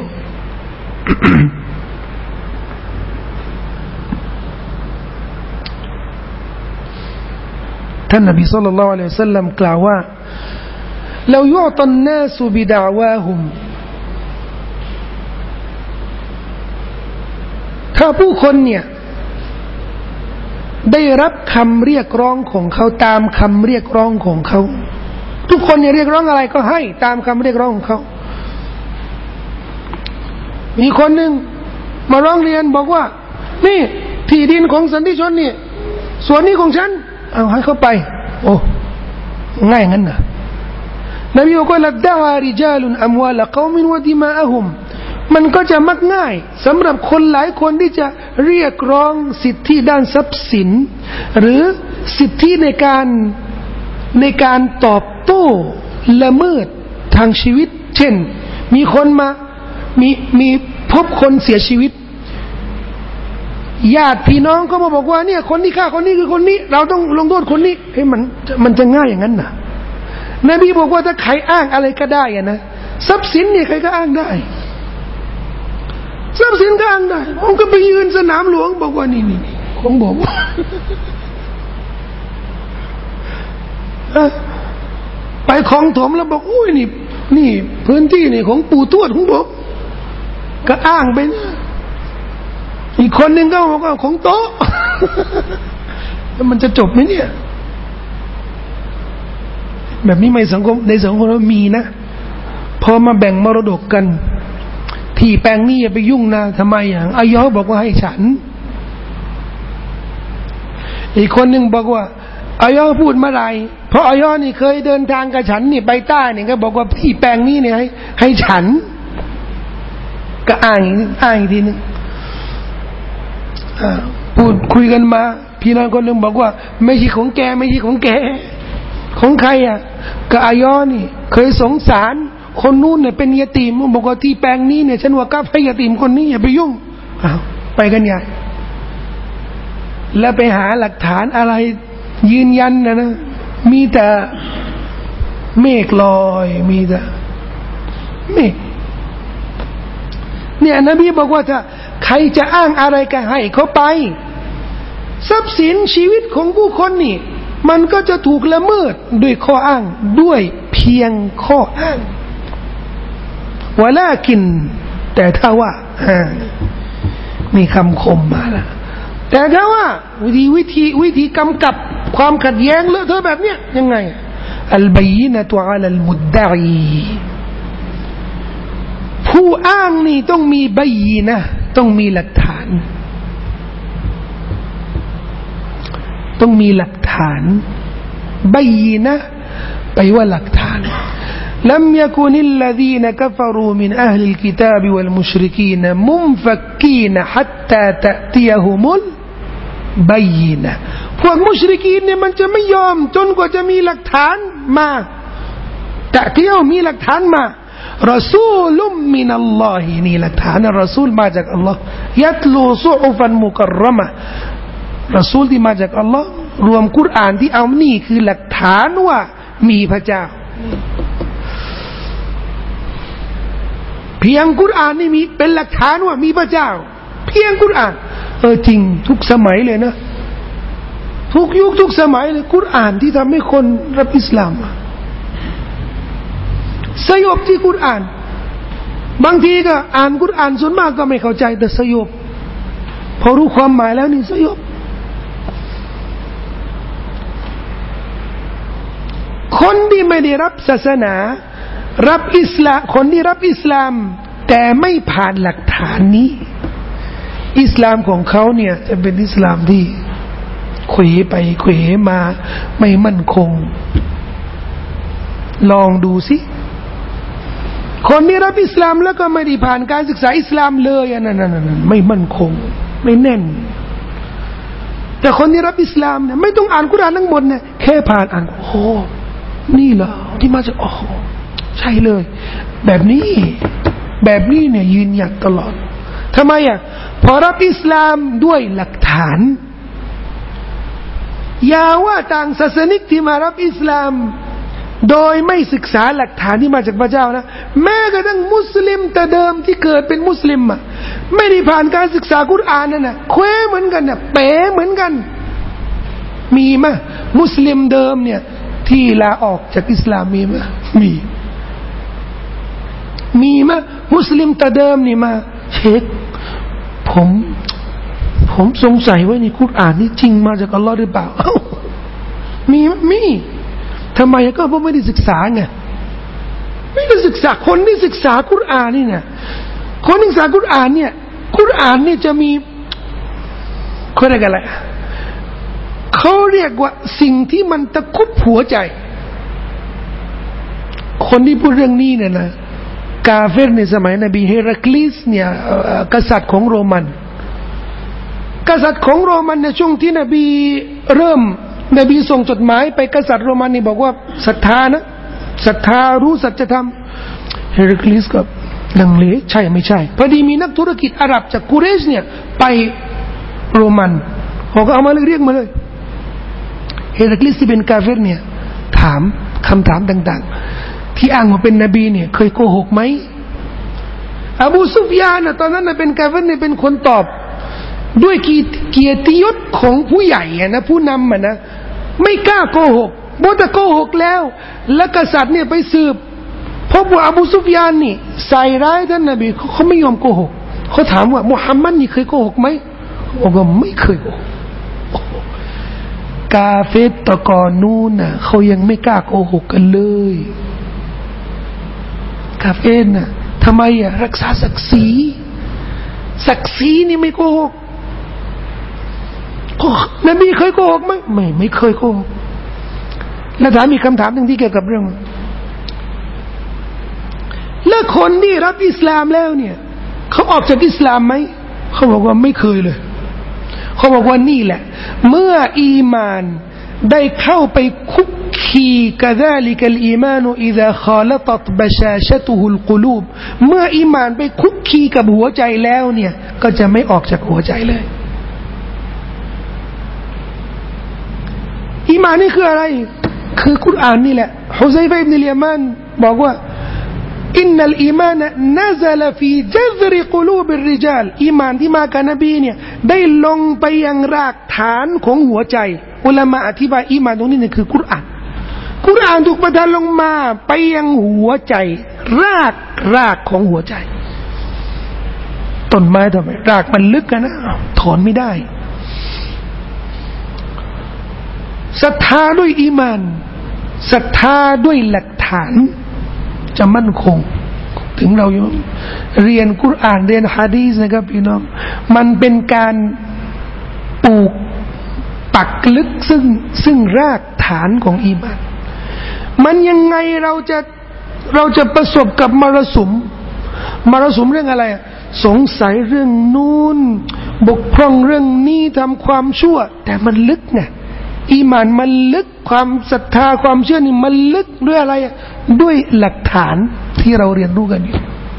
ท่านนบีศ็อลลัลลอฮุอะลัยฮิวะซัลลัมกล่าวว่าلو يعطى الناس بدعواهم ถ้าผู้คนเนี่ยได้รับคำเรียกร้องของเขาตามคำเรียกร้องของเขาทุกคนเนี่ยเรียกร้องอะไรก็ให้ตามคำเรียกร้องของเขามีคนหนึ่งมาร้องเรียนบอกว่านี่ที่ดินของสันติชนเนี่ยส่วนนี้ของฉันเอาให้เขาไปโอ้ง่ายงั้นนะนบีบอกว่าละดะวาริจาลุนอัมวาลกอมินวะดิมาอะฮุมมันก็จะมักง่ายสำหรับคนหลายคนที่จะเรียกร้องสิทธิด้านทรัพย์สินหรือสิทธิในการตอบโต้ละเมิดทางชีวิตเช่นมีคนมามีพบคนเสียชีวิตญาติพี่น้องก็มาบอกว่าเนี่ยคนที่ฆ่าคนนี้คือคนนี้เราต้องลงโทษคนนี้เฮ้ยมันจะง่ายอย่างนั้นน่ะนบีบอกว่าถ้าใครอ้างอะไรก็ได้อะนะทรัพย์สินเนี่ยใครก็อ้างได้ทรัพย์สินก็อ้างได้ผมก็ไปยืนสนามหลวงบอกว่านี่ของผมไปคลองถมแล้วบอกโอ้ยนี่พื้นที่นี่ของปู่ทวดของผมก็อ้างไปอีกคนนึงก็บอกว่าของโต๊ะแล้วมันจะจบไหมเนี่ยแบบนี้ในสังคมเรามีนะพอมาแบ่งมรดกกันที่แปลงนี้อย่าไปยุ่งนะทำไมอย่างอายอบอกว่าให้ฉันอีกคนหนึ่งบอกว่าอายอพูดเมื่อไหร่เพราะอายอนี่เคยเดินทางกับฉันนี่ไปใต้นี่ก็บอกว่าที่แปลงนี้เนี่ยให้ฉันก็อ้างอีกทีนึงพูดคุยกันมาพี่น้องคนหนึ่งบอกว่าไม่ใช่ของแกไม่ใช่ของแกของใครอ่ะก็อายอนี่เคยสงสารคนนู้นเนี่ยเป็นยาตีมบอกว่าที่แปลงนี้เนี่ยฉันว่ากับให้ยาตีมคนนี้อย่าไปยุ่งไปกันใหญ่แล้วไปหาหลักฐานอะไรยืนยันนะมีแต่เมฆลอยมีแต่เมฆเนี่ยนบีบอกว่าถ้าใครจะอ้างอะไรก็ให้เขาไปทรัพย์สินชีวิตของผู้คนนี่มันก็จะถูกละเมิดด้วยข้ออ้างด้วยเพียงข้ออ้างวะลากินแต่ถ้าว่ามีคำคมมาแล้วแต่ถ้าว่าวิธีกำกับความขัดแย้งเลอะเทอะแบบเนี้ยยังไงอัลบัยนะตุอะลัลมุดดะอีผู้อ้างนี่ต้องมีบัยนะต้องมีหลักฐานต้องมีหลักฐานบัยนะไปว่าหลักฐานلم يكن الذين كفروا من أهل الكتاب والمشركين منفكين حتى تأتيهم البينة พวกมุชริกีนเนี่ยมันจะไม่ยอมจนกว่าจะมีหลักฐานมาตะเที่ยวมีหลักฐานมารอซูลุมมินัลลอฮินี่หลักฐานรอซูลมาจากอัลลอฮ์ยัตลูซุฮุฟันมุกัรรมะรอซูลที่มาจากอัลลอฮ์รวมกุรอานที่เอานี่คือหลักฐานว่ามีพระเจ้าเพียงกุรอานนี่มีเป็นหลักฐานว่ามีพระเจ้าเพียงกุรอานจริงทุกสมัยเลยนะทุกยุคทุกสมัยเลยกุรอานที่ทำให้คนรับอิสลามสยบที่กุรอานบางทีก็อ่านกุรอานส่วนมากก็ไม่เข้าใจแต่สยบพอรู้ความหมายแล้วนี่สยบคนที่ไม่ได้รับศาสนารับอิสลามคนที่รับอิสลามแต่ไม่ผ่านหลักฐานนี้อิสลามของเขาเนี่ยจะเป็นอิสลามที่เขวไปเขวมาไม่มั่นคงลองดูสิคนที่รับอิสลามแล้วก็ไม่ได้ผ่านการศึกษาอิสลามเลยนั่นไม่มั่นคงไม่แน่นแต่คนที่รับอิสลามเนี่ยไม่ต้องอ่านกุรอานทั้งหมดเนี่ยแค่ผ่านอ่านโอ้นี่เหรอที่มาจากโอ้ใช่เลยแบบนี้เนี่ยยืนหยัดตลอดทำไมพอรับอิสลามด้วยหลักฐานอย่าว่าต่างศาสนิกที่มารับอิสลามโดยไม่ศึกษาหลักฐานที่มาจากพระเจ้านะแม้กระทั่งมุสลิมแต่เดิมที่เกิดเป็นมุสลิมอ่ะไม่ได้ผ่านการศึกษากุรอานนั่นน่ะเคว้เหมือนกันน่ะเป๋เหมือนกันมีมั้ยมุสลิมเดิมเนี่ยที่ลาออกจากอิสลามมีมั้ยมีมั้ยมุสลิมแต่เดิมนี่มาเช็คผมสงสัยว่านี่กุรอานนี่จริงมาจากอัลลอฮ์หรือเปล่ามีทำไมก็เพราะไม่ได้ศึกษาไงไม่ได้ศึกษาคนที่ศึกษากุรอานนี่เนี่ยคนที่ศึกษากุรอานเนี่ยกุรอานนี่จะมีเขาเรียกอะไรเขาเรียกว่าสิ่งที่มันตะคุบหัวใจคนที่พูดเรื่องนี้เนี่ยนะกาเฟรในสมัยนบีเฮราคลิสเนี่ยกษัตริย์ของโรมันในช่วงที่นบีเริ่มนบีส่งจดหมายไปกษัตริย์โรมันนี่บอกว่าศรัทธานะศรัทธารู้สัจธรรมเฮราคลิสก็ลังเลใช่ไม่ใช่พอดีมีนักธุรกิจอาหรับจากกุเรชเนี่ยไปโรมันเขาก็เอามาเรียกมาเลยเฮราคลิสที่เป็นกาเฟรเนี่ยถามคำถามต่างๆที่อ้างว่าเป็นนบีเนี่ยเคยโกหกไหมอบูซุฟยานตอนนั้นเป็นกาเฟรเนี่ยเป็นคนตอบด้วยเกียรติยศของผู้ใหญ่นะผู้นำนะไม่กล้าโกหกบอกแต่โกหกแล้วกษัตริย์เนี่ยไปสืบพบว่าอบูซุฟยานนี่ใส่ร้ายท่านนบีเขาไม่ยอมโกหกเขาถามว่ามุฮัมมัดนี่เคยโกหกไหมบอกว่าไม่เคยโกหกกาเฟรตะกอนนู้นน่ะเขายังไม่กล้าโกหกกันเลยกาเฟรน่ะทำไมรักษาศักดิ์ศรีนี่ไม่โกหกนบีเคยโกหกไหมไม่เคยโกหกแล้วถามมีคำถามหนึ่งที่เกี่ยวกับเรื่องแล้วคนที่รับอิสลามแล้วเนี่ยเขาออกจากอิสลามไหมเขาบอกว่าไม่เคยเลยเขาบอกว่านี่แหละเมื่ออีมานได้เข้าไปคุกคีกะซาลิกัลอีมานอิซาคอลตัตบะชาชะตุฮุลกุลูบเมื่ออีมานไปคุกคีกับหัวใจแล้วเนี่ยก็จะไม่ออกจากหัวใจเลยอีมานนี่คืออะไรคือกุรอานนี่แหละฮุซัยฟะอิบนุลยะมานบอกว่าอินนัลอีมานนะซะลฟีจัซริกุลูบิรริญาลอีมานที่มากับนบีเนี่ยได้ลงไปยังรากฐานของหัวใจอุลามะอธิบายอีมานตรงนี้เนี่ยคือกุรอานถูกประทานลงมาไปยังหัวใจรากของหัวใจต้นไม้ทำไมรากมันลึกกันนะถอนไม่ได้ศรัทธาด้วยอีมานศรัทธาด้วยหลักฐานจะมั่นคงถึงเราเรียนกุรอานเรียนหะดีษนะครับพี่น้องมันเป็นการปลูกปักลึกซึ่งรากฐานของอีมานมันยังไงเราจะประสบกับมรสุมเรื่องอะไรสงสัยเรื่องนู้นบกพร่องเรื่องนี้ทำความชั่วแต่มันลึกไงอีหม่านมันลึกความศรัทธาความเชื่อนี่มันลึกด้วยอะไรด้วยหลักฐานที่เราเรียนรู้กันอยู่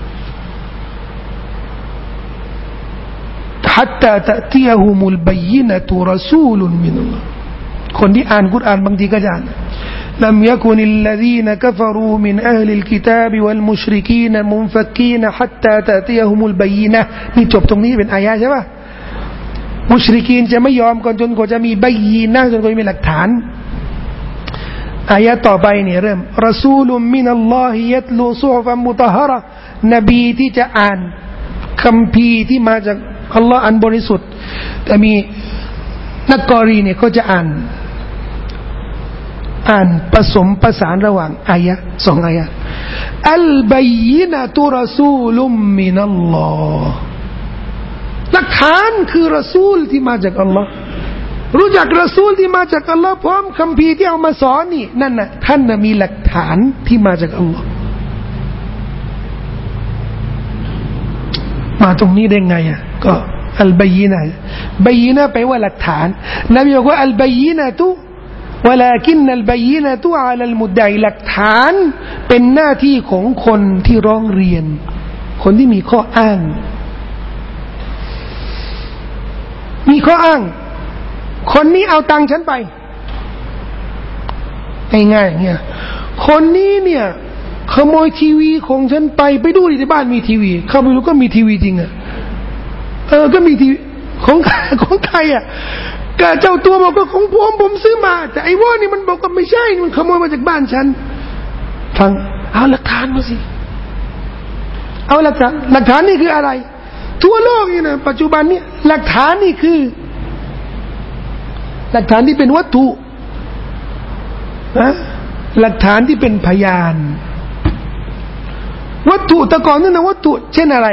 حتى تأتيهم البينة رسول من الله คนที่อ่านกุรอานบางทีก็จะอ่านلم يكن الذين كفروا من أهل الكتاب والمشركين منفكين حتى تأتيهم البينة นี่จบตรงนี้เป็นอายะห์ใช่ป่ะมุชริกีนจะไม่ยอมก่อนจนกว่าจะมีบัยยีนะจนกว่าจะมีหลักฐานอายะต่อไปเนี่ยเริ่มรอซูลุมมินัลลอฮิยัตลูซุฮฟัมมุตะฮาระนบีที่จะอ่านคัมภีร์ที่มาจากอัลลอฮ์อันบริสุทธิ์แต่มีนักกอรีเนี่ยก็จะอ่านผสมประสานระหว่างอายะสองอายะอัลบัยยินะตุรอซูลุมมินัลลอฮ์หลักฐานคือรอซูลที่มาจากอัลลอฮ์รู้จักรอซูลที่มาจากอัลลอฮ์พร้อมคัมภีร์ที่เอามาสอนนี่นั่นน่ะท่านน่ะมีหลักฐานที่มาจากอัลลอฮ์มาตรงนี้ได้ไงก็อัลบัยยินะแปลว่าหลักฐานนบีบอกว่าอัลบัยยินะตุولكن البينة على المدعي หลักฐานเป็นหน้าที่ของคนที่ร้องเรียนคนที่มีข้ออ้างคนนี้เอาตังค์ฉันไปง่ายๆอย่างเงี้ยคนนี้เนี่ยขโมยทีวีของฉันไปดูดิที่บ้านมีทีวีเข้าไปดูก็มีทีวีจริงอะก็มีทีวีของใครอะก็เจ้าตัวบอกก็ของผมซื้อมาแต่ไอ้ว่านี่มันบอกว่าไม่ใช่มันขโมยมาจากบ้านฉันฟังเอาหลักฐานมาสิเอาหลักฐานนี่คืออะไรทั่วโลกนี่นะปัจจุบันนี้หลักฐานนี่คือหลักฐานที่เป็นวัตถุหลักฐานที่เป็นพยานวัตถุแต่ก่อนนั่นนะวัตถุเช่นอะไร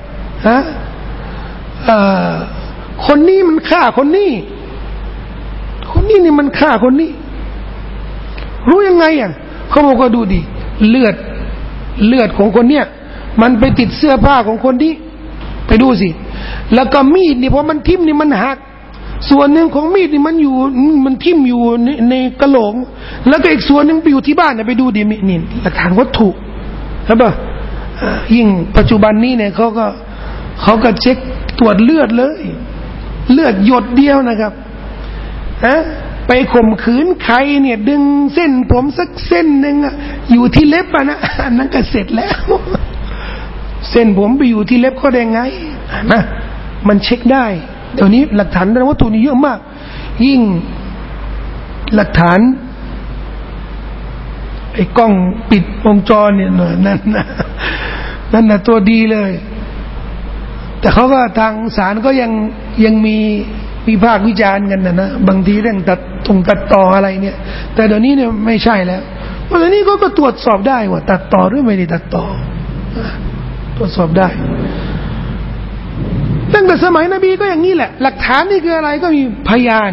คนนี้มันฆ่าคนนี้นี่มันฆ่าคนนี้รู้ยังไงเขาบอกว่าดูดิเลือดของคนเนี้ยมันไปติดเสื้อผ้าของคนนี้ไปดูสิแล้วก็มีดนี่พอมันทิ่มนี่มันหักส่วนหนึ่งของมีดนี่มันทิ่มอยู่ในกระโหลกแล้วก็อีกส่วนหนึ่งไปอยู่ที่บ้านไปดูดินี่หลักฐานวัตถุใช่ป่ะยิ่งปัจจุบันนี้เนี่ยเขาก็เช็คตรวจเลือดเลยเลือดหยดเดียวนะครับไปข่มขืนใครเนี่ยดึงเส้นผมสักเส้นหนึ่งอยู่ที่เล็บนะอันนั้นก็เสร็จแล้วเส้นผมไปอยู่ที่เล็บเขาได้ไงนะมันเช็คได้เดี๋ยวนี้หลักฐานวัตถุนี่เยอะมากยิ่งหลักฐานไอ้กล้องปิดวงจรเนี่ยนั่นนะตัวดีเลยแต่เขาก็ทางศาลก็ยังมีวิพากษ์วิจารณ์กันนะบางทีเรื่องตัดต่ออะไรเนี่ยแต่เดี๋ยวนี้เนี่ยไม่ใช่แล้วเพราะเดี๋ยวนี้ก็ตรวจสอบได้ว่าตัดต่อหรือไม่ได้ตัดต่อตรวจสอบได้ตั้งแต่สมัยนบีก็อย่างนี้แหละหลักฐานนี่คืออะไรก็มีพยาน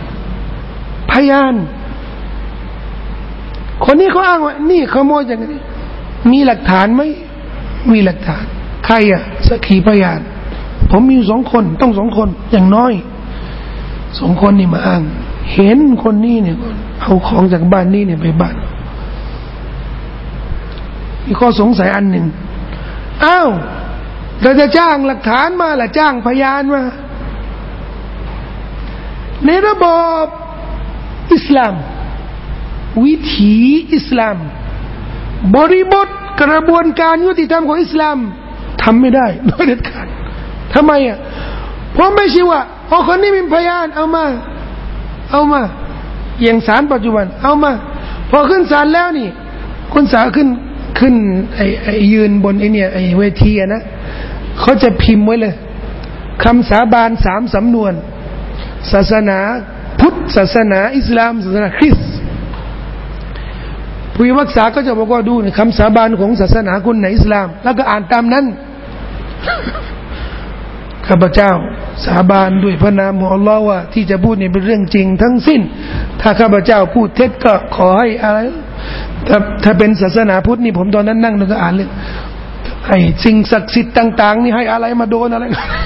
คนนี้เขาอ้างว่านี่ขโมยจากนี้มีหลักฐานไหมมีหลักฐานใครสักขีพยานผมมี2 คนต้อง2 คนอย่างน้อย2 คนนี่มาอ้างเห็นคนนี้เนี่ยเอาของจากบ้านนี้เนี่ยไปบ้านมีข้อสงสัยอันหนึ่งอ้าวเราจะจ้างหลักฐานมาล่ะจ้างพยานมาในระบอบอิสลามวิถีอิสลามบริบทกระบวนการยุติธรรมของอิสลามทำไม่ได้โดยเด็ดขาดทำไมเพราะไม่ใช่ว่าคนนี้มีพยานเอามาอย่างศาลปัจจุบันเอามาพอขึ้นศาลแล้วนี่คนศาลขึ้นไอ้ยืนบนไอ้เนี่ยไอ้เวทีนะเขาจะพิมพ์ไว้เลยคำสาบาน3 สำนวนศาสนาพุทธศาสนาอิสลามศาสนาคริสต์ผู้พิพากษาก็จะบอกว่าดูคำสาบานของศาสนาคุณในอิสลามแล้วก็อ่านตามนั้นข้าพเจ้าสาบานด้วยพระนามของอัลลอฮ์ว่าที่จะพูดนี่เป็นเรื่องจริงทั้งสิ้นถ้าข้าพเจ้าพูดเท็จก็ขอให้อะไรถ้าเป็นศาสนาพุทธนี่ผมตอนนั้นนั่งแล้วก็อ่านเลยไอ้สิ่งศักดิ์สิทธิ์ต่างๆนี่ให้อะไรมาโดนอะไร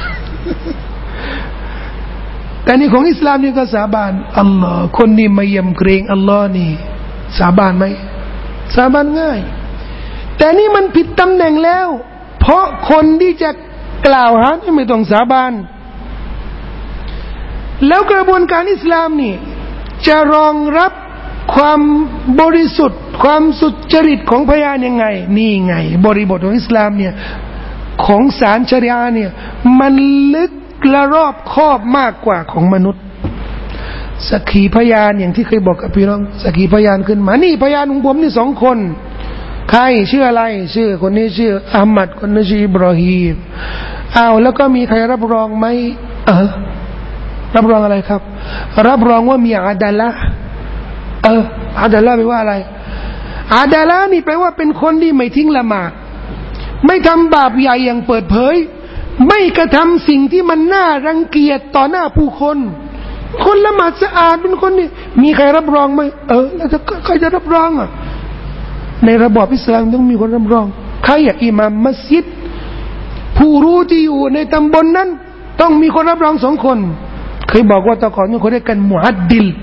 แต่นี่ของอิสลามนี่ก็สาบานอัลลอฮ์คนนี่ไม่ยำเกรงอัลลอฮ์นี่สาบานไหมสาบานง่ายแต่นี่มันผิดตำแหน่งแล้วเพราะคนที่จะกล่าวหาไม่ต้องสาบานแล้วกระบวนการอิสลามนี่จะรองรับความบริสุทธิ์ความสุจริตของพยานยังไงนี่ไงบริบทของอิสลามเนี่ยของศาลชะรีอะห์เนี่ยมันลึกและรอบคอบมากกว่าของมนุษย์สักขีพยานอย่างที่เคยบอกกับพี่น้องสักขีพยานขึ้นมานี่พยานของผมนี่2 คนใครชื่ออะไรชื่อคนนี้ชื่ออามัดคนนี้ชื่ออิบรอฮีมแล้วก็มีใครรับรองไหมรับรองอะไรครับรับรองว่ามีอาดาละอาดาละแปลว่าอะไรอาดาละนี่แปลว่าเป็นคนที่ไม่ทิ้งละหมาดไม่ทำบาปใหญ่อย่างเปิดเผยไม่กระทำสิ่งที่มันน่ารังเกียจต่อหน้าผู้คนคนละหมาดสะอาดเป็นคนนี่มีใครรับรองไหมแล้วใครจะรับรองในระบอบอิสลามต้องมีคนรับรองใครอิหม่ามมัสยิดผู้รู้ที่อยู่ในตำบลนั้นต้องมีคนรับรอง2 คนเคยบอกว่าตะก่อนเขาเรียกกันมุอัดดิล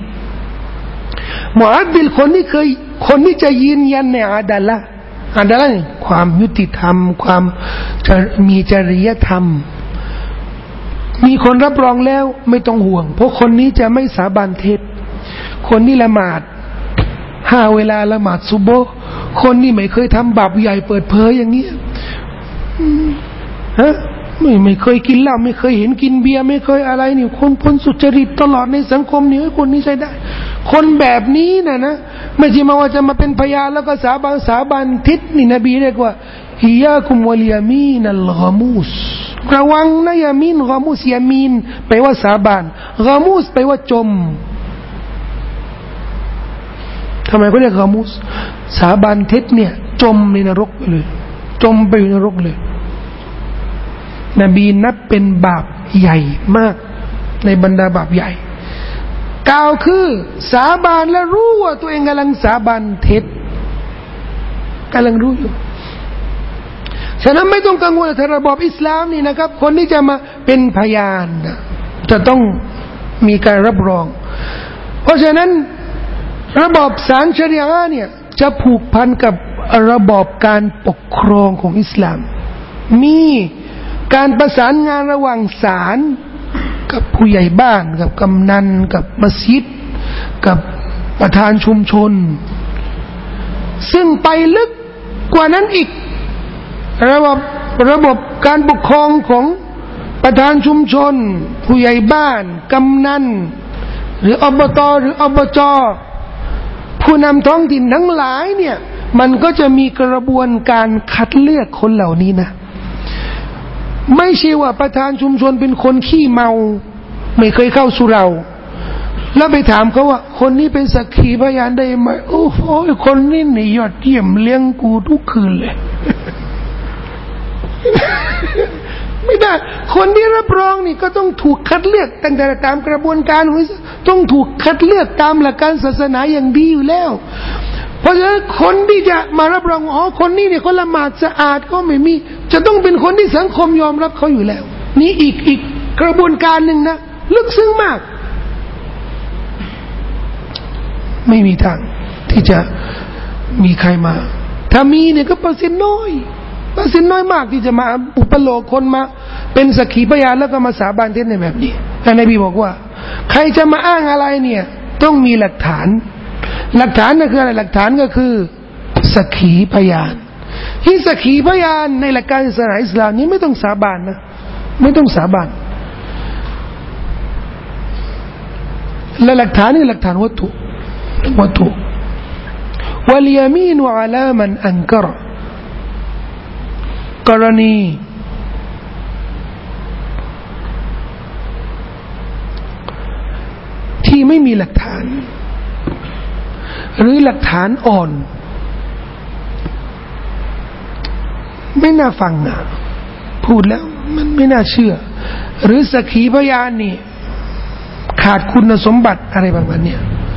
คนที่จะยืนยันในอาดาละนี่ความยุติธรรมความมีจริยธรรมมีคนรับรองแล้วไม่ต้องห่วงเพราะคนนี้จะไม่สาบานเท็จคนที่ละหมาด 5 เวลาละหมาดซุบฮ์คนนี่ไม่เคยทำบาปใหญ่เปิดเผยอย่างนี้ฮะไม่เคยกินเหล้าไม่เคยเห็นกินเบียร์ไม่เคยอะไรนี่คนสุจริตตลอดในสังคมนี่คนนี้ใช้ได้คนแบบนี้นะไม่ใช่มาว่าจะมาเป็นพยานแล้วก็สาบานทิศนี่นบีเรียกว่าฮิยาคุมวัลยามีนัลกามูสระวังนะยามีนกามูสยามีนแปลว่าสาบานกามูสแปลว่าจมทำไมเขาเรียกกามูสสาบานเท็จเนี่ยจมในนรกไปเลยจมไปในนรกเลยนบีนับเป็นบาปใหญ่มากในบรรดาบาปใหญ่กล่าวคือสาบานและรู้ว่าตัวเองกำลังสาบานเท็จกำลังรู้อยู่ฉะนั้นไม่ต้องกังวลถ้าระบอบอิสลามนี่นะครับคนที่จะมาเป็นพยานจะต้องมีการรับรองเพราะฉะนั้นระบอบศาลชะรีอะห์เนี่ยจะผูกพันกับระบอบการปกครองของอิสลามมีการประสานงานระหว่างศาลกับผู้ใหญ่บ้านกับกำนันกับมัสยิดกับประธานชุมชนซึ่งไปลึกกว่านั้นอีกระบบการปกครองของประธานชุมชนผู้ใหญ่บ้านกำนันหรืออบตหรืออบจผู้นำท้องถิ่นทั้งหลายเนี่ยมันก็จะมีกระบวนการคัดเลือกคนเหล่านี้นะไม่ใช่ว่าประธานชุมชนเป็นคนขี้เมาไม่เคยเข้าสุเหร่าแล้วไปถามเขาว่าคนนี้เป็นสักขีพยานได้ไหมโอ้โหคนนี้นี่ยอดเยี่ยมเลี้ยงกูทุกคืนเลย ไม่ได้คนที่รับรองนี่ก็ต้องถูกคัดเลือกตั้งแต่ตามกระบวนการต้องถูกคัดเลือกตามหลักการศาสนาอย่างดีอยู่แล้วเพราะฉะนั้นคนที่จะมารับรองคนนี้เนี่ยเขาละหมาดสะอาดก็ไม่มีจะต้องเป็นคนที่สังคมยอมรับเขาอยู่แล้วนี่อีกกระบวนการหนึ่งนะลึกซึ้งมากไม่มีทางที่จะมีใครมาถ้ามีเนี่ยก็เปอร์เซ็นต์น้อยมากที่จะมาอุปโลกคนมาเป็นสักขีพยานแล้วก็มาสาบานเท็จในแบบนี้ท่านนบีบอกว่าใครจะมาอ้างอะไรเนี่ยต้องมีหลักฐานนั่นคืออะไรหลักฐานก็คือสักขีพยานที่สักขีพยานในหลักการศาสนาอิสลามนี้ไม่ต้องสาบานนะไม่ต้องสาบานและหลักฐานนี่หลักฐานวัตถุواليمين على من أنكر กรณีที่ไม่มีหลักฐานหรือหลักฐานอ่อนไม่น่าฟังนะพูดแล้วมันไม่น่าเชื่อหรือสักขีพยานนี่ขาดคุณสมบัติอะไรบางอย่างเนี่ย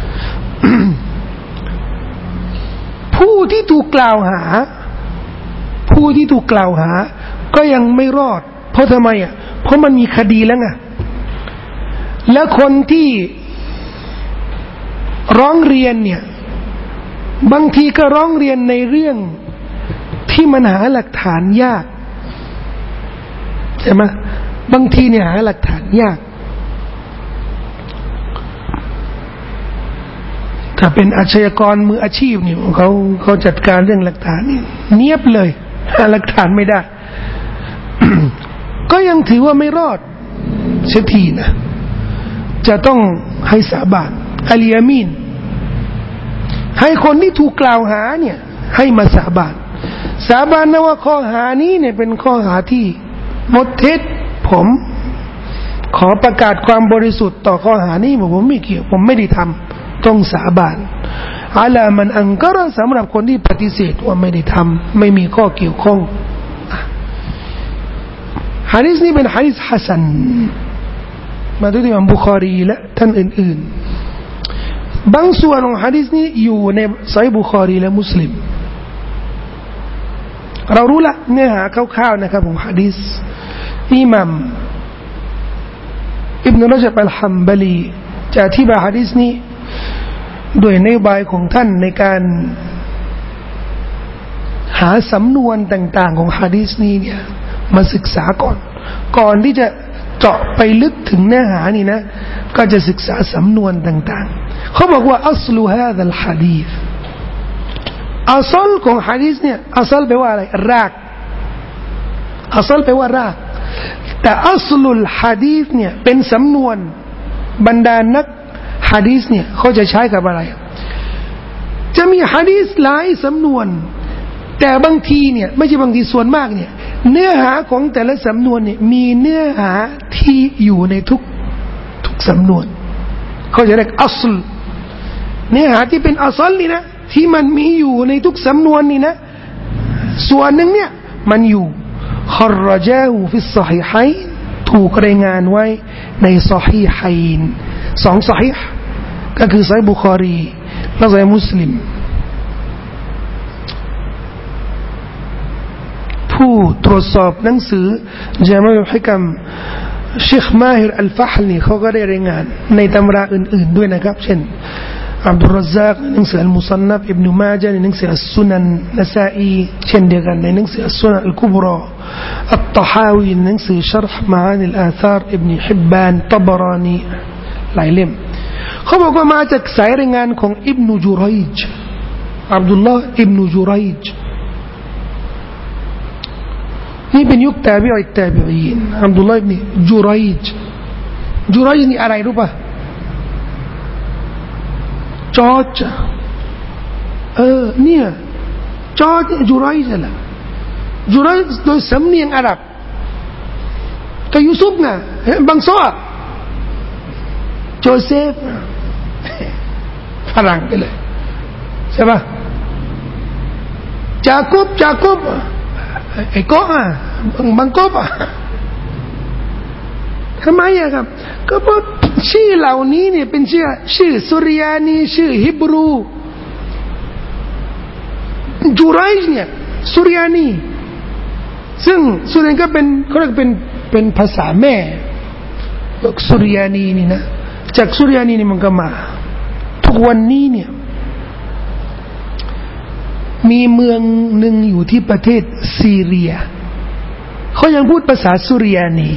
ผู้ที่ถูกกล่าวหาก็ยังไม่รอดเพราะทำไมเพราะมันมีคดีแล้วไงแล้วคนที่ร้องเรียนเนี่ยบางทีก็ร้องเรียนในเรื่องที่มันหาหลักฐานยากใช่ไหมบางทีเนี่ยหาหลักฐานยากถ้าเป็นอาชญากรมืออาชีพเนี่ยเขาจัดการเรื่องหลักฐานนี่เนียบเลยหาหลักฐานไม่ได้ ก็ยังถือว่าไม่รอดเสียทีนะจะต้องให้สาบานอัลยามีนให้คนที่ถูกกล่าวหาเนี่ยให้มาสาบานนะว่าข้อหานี้เนี่ยเป็นข้อหาที่หมดเท็จผมขอประกาศความบริสุทธิ์ต่อข้อหานี้ผมไม่เกี่ยวผมไม่ได้ทำต้องสาบานอะลามันอังกรสำหรับคนที่ปฏิเสธว่าไม่ได้ทำไม่มีข้อเกี่ยวข้องหะดีษนี้เป็นหะดีษฮัสซันมาจากอิหม่ามบุคอรีและท่านอื่นๆบางส่วนของหะดีษนี้อยู่ในซอฮีฮ์บุคอรีและมุสลิมเรารู้ละเนื้อหาคร่าวๆนะครับของหะดีษอิหม่ามอิบนุรจบอัลฮัมบะลีจะอธิบายหะดีษนี้โดยนโยบายของท่านในการหาสำนวนต่างๆของหะดีษนี้เนี่ยมาศึกษาก่อนที่จะเจาะไปลึกถึงเนื้อหานี่นะก็จะศึกษาสำนวนต่างๆเขาบอกว่าอัศลุฮาซัลหะดีษอัศลของหะดีษเนี่ยอัศลแปลว่าอะไรรากอัศลแปลว่ารากแต่อัศลุลหะดีษเนี่ยเป็นสำนวนบรรดานักหะดีษเนี่ยเขาจะใช้กับอะไรจะมีหะดีษหลายสำนวนแต่บางทีเนี่ยไม่ใช่บางทีส่วนมากเนี่ยเนื้อหาของแต่ละสำนวนเนี่ยมีเนื้อหาที่อยู่ในทุกสำนวนเขาจะเรียกอัศลเนื้อหาที่เป็นอัศลนี่นะที่มันมีอยู่ในทุกสำนวนนี่นะส่วนหนึ่งเนี่ยมันอยู่ขรจาหูฟิศฮีฮัยน์ถูกรายงานไว้ในศอฮีฮัยน์สองศอฮีฮ์ก็คือศอฮีฮ์บุคอรีและศอฮีฮ์มุสลิมผู้ตรวจสอบหนังสือญามิอุลฮิกัมเชคมาฮิรอัลฟะฮ์นี่เขาก็ได้รายงานในตำราอื่นๆด้วยนะครับเช่นอับดุลรซากในหนังสืออัลมุซันนัฟอิบนุมาญะห์ในหนังสืออัสซุนันนะซาอีเช่นเดียวกันในหนังสืออัสซุนันอัลกุบราอัตตะฮาวีในหนังสือชัรห์มะอานิลอาธารอิบนุฮิบบานตะบรานีหลายเล่มเขาบอกว่ามาจากสายรายงานของอิบนุจุรัยจ์อับดุลลอฮ์อิบนุจุรัยจ์นี่เป็นยุคตาบิอุตตาบิอีนอับดุลลอฮ์อิบนุจุรัยจ์นี่อะไรรู้ป่ะจอร์จเนี่ยจอร์จจุรัยจ์ล่ะจุรัยจ์โดยสำเนียงอาหรับก็ยูซุฟนะบางซ้อโจเซฟฝรั่งไปเลยใช่ป่ะจากบไอ้ก๊อกบางก๊อกทำไมอะครับก็เพราะชื่อเหล่านี้เนี่ยเป็นชื่อสุริยานีชื่อฮิบรูจุรัยจ์เนี่ยสุริยานีซึ่งสุริยานีก็เป็นเขาเรียกเป็นภาษาแม่สุริยานีนี่นะจากสุริยานีนี่มันก็มาทุกวันนี้เนี่ยมีเมืองหนึ่งอยู่ที่ประเทศซีเรียเขายังพูดภาษาสุริยานี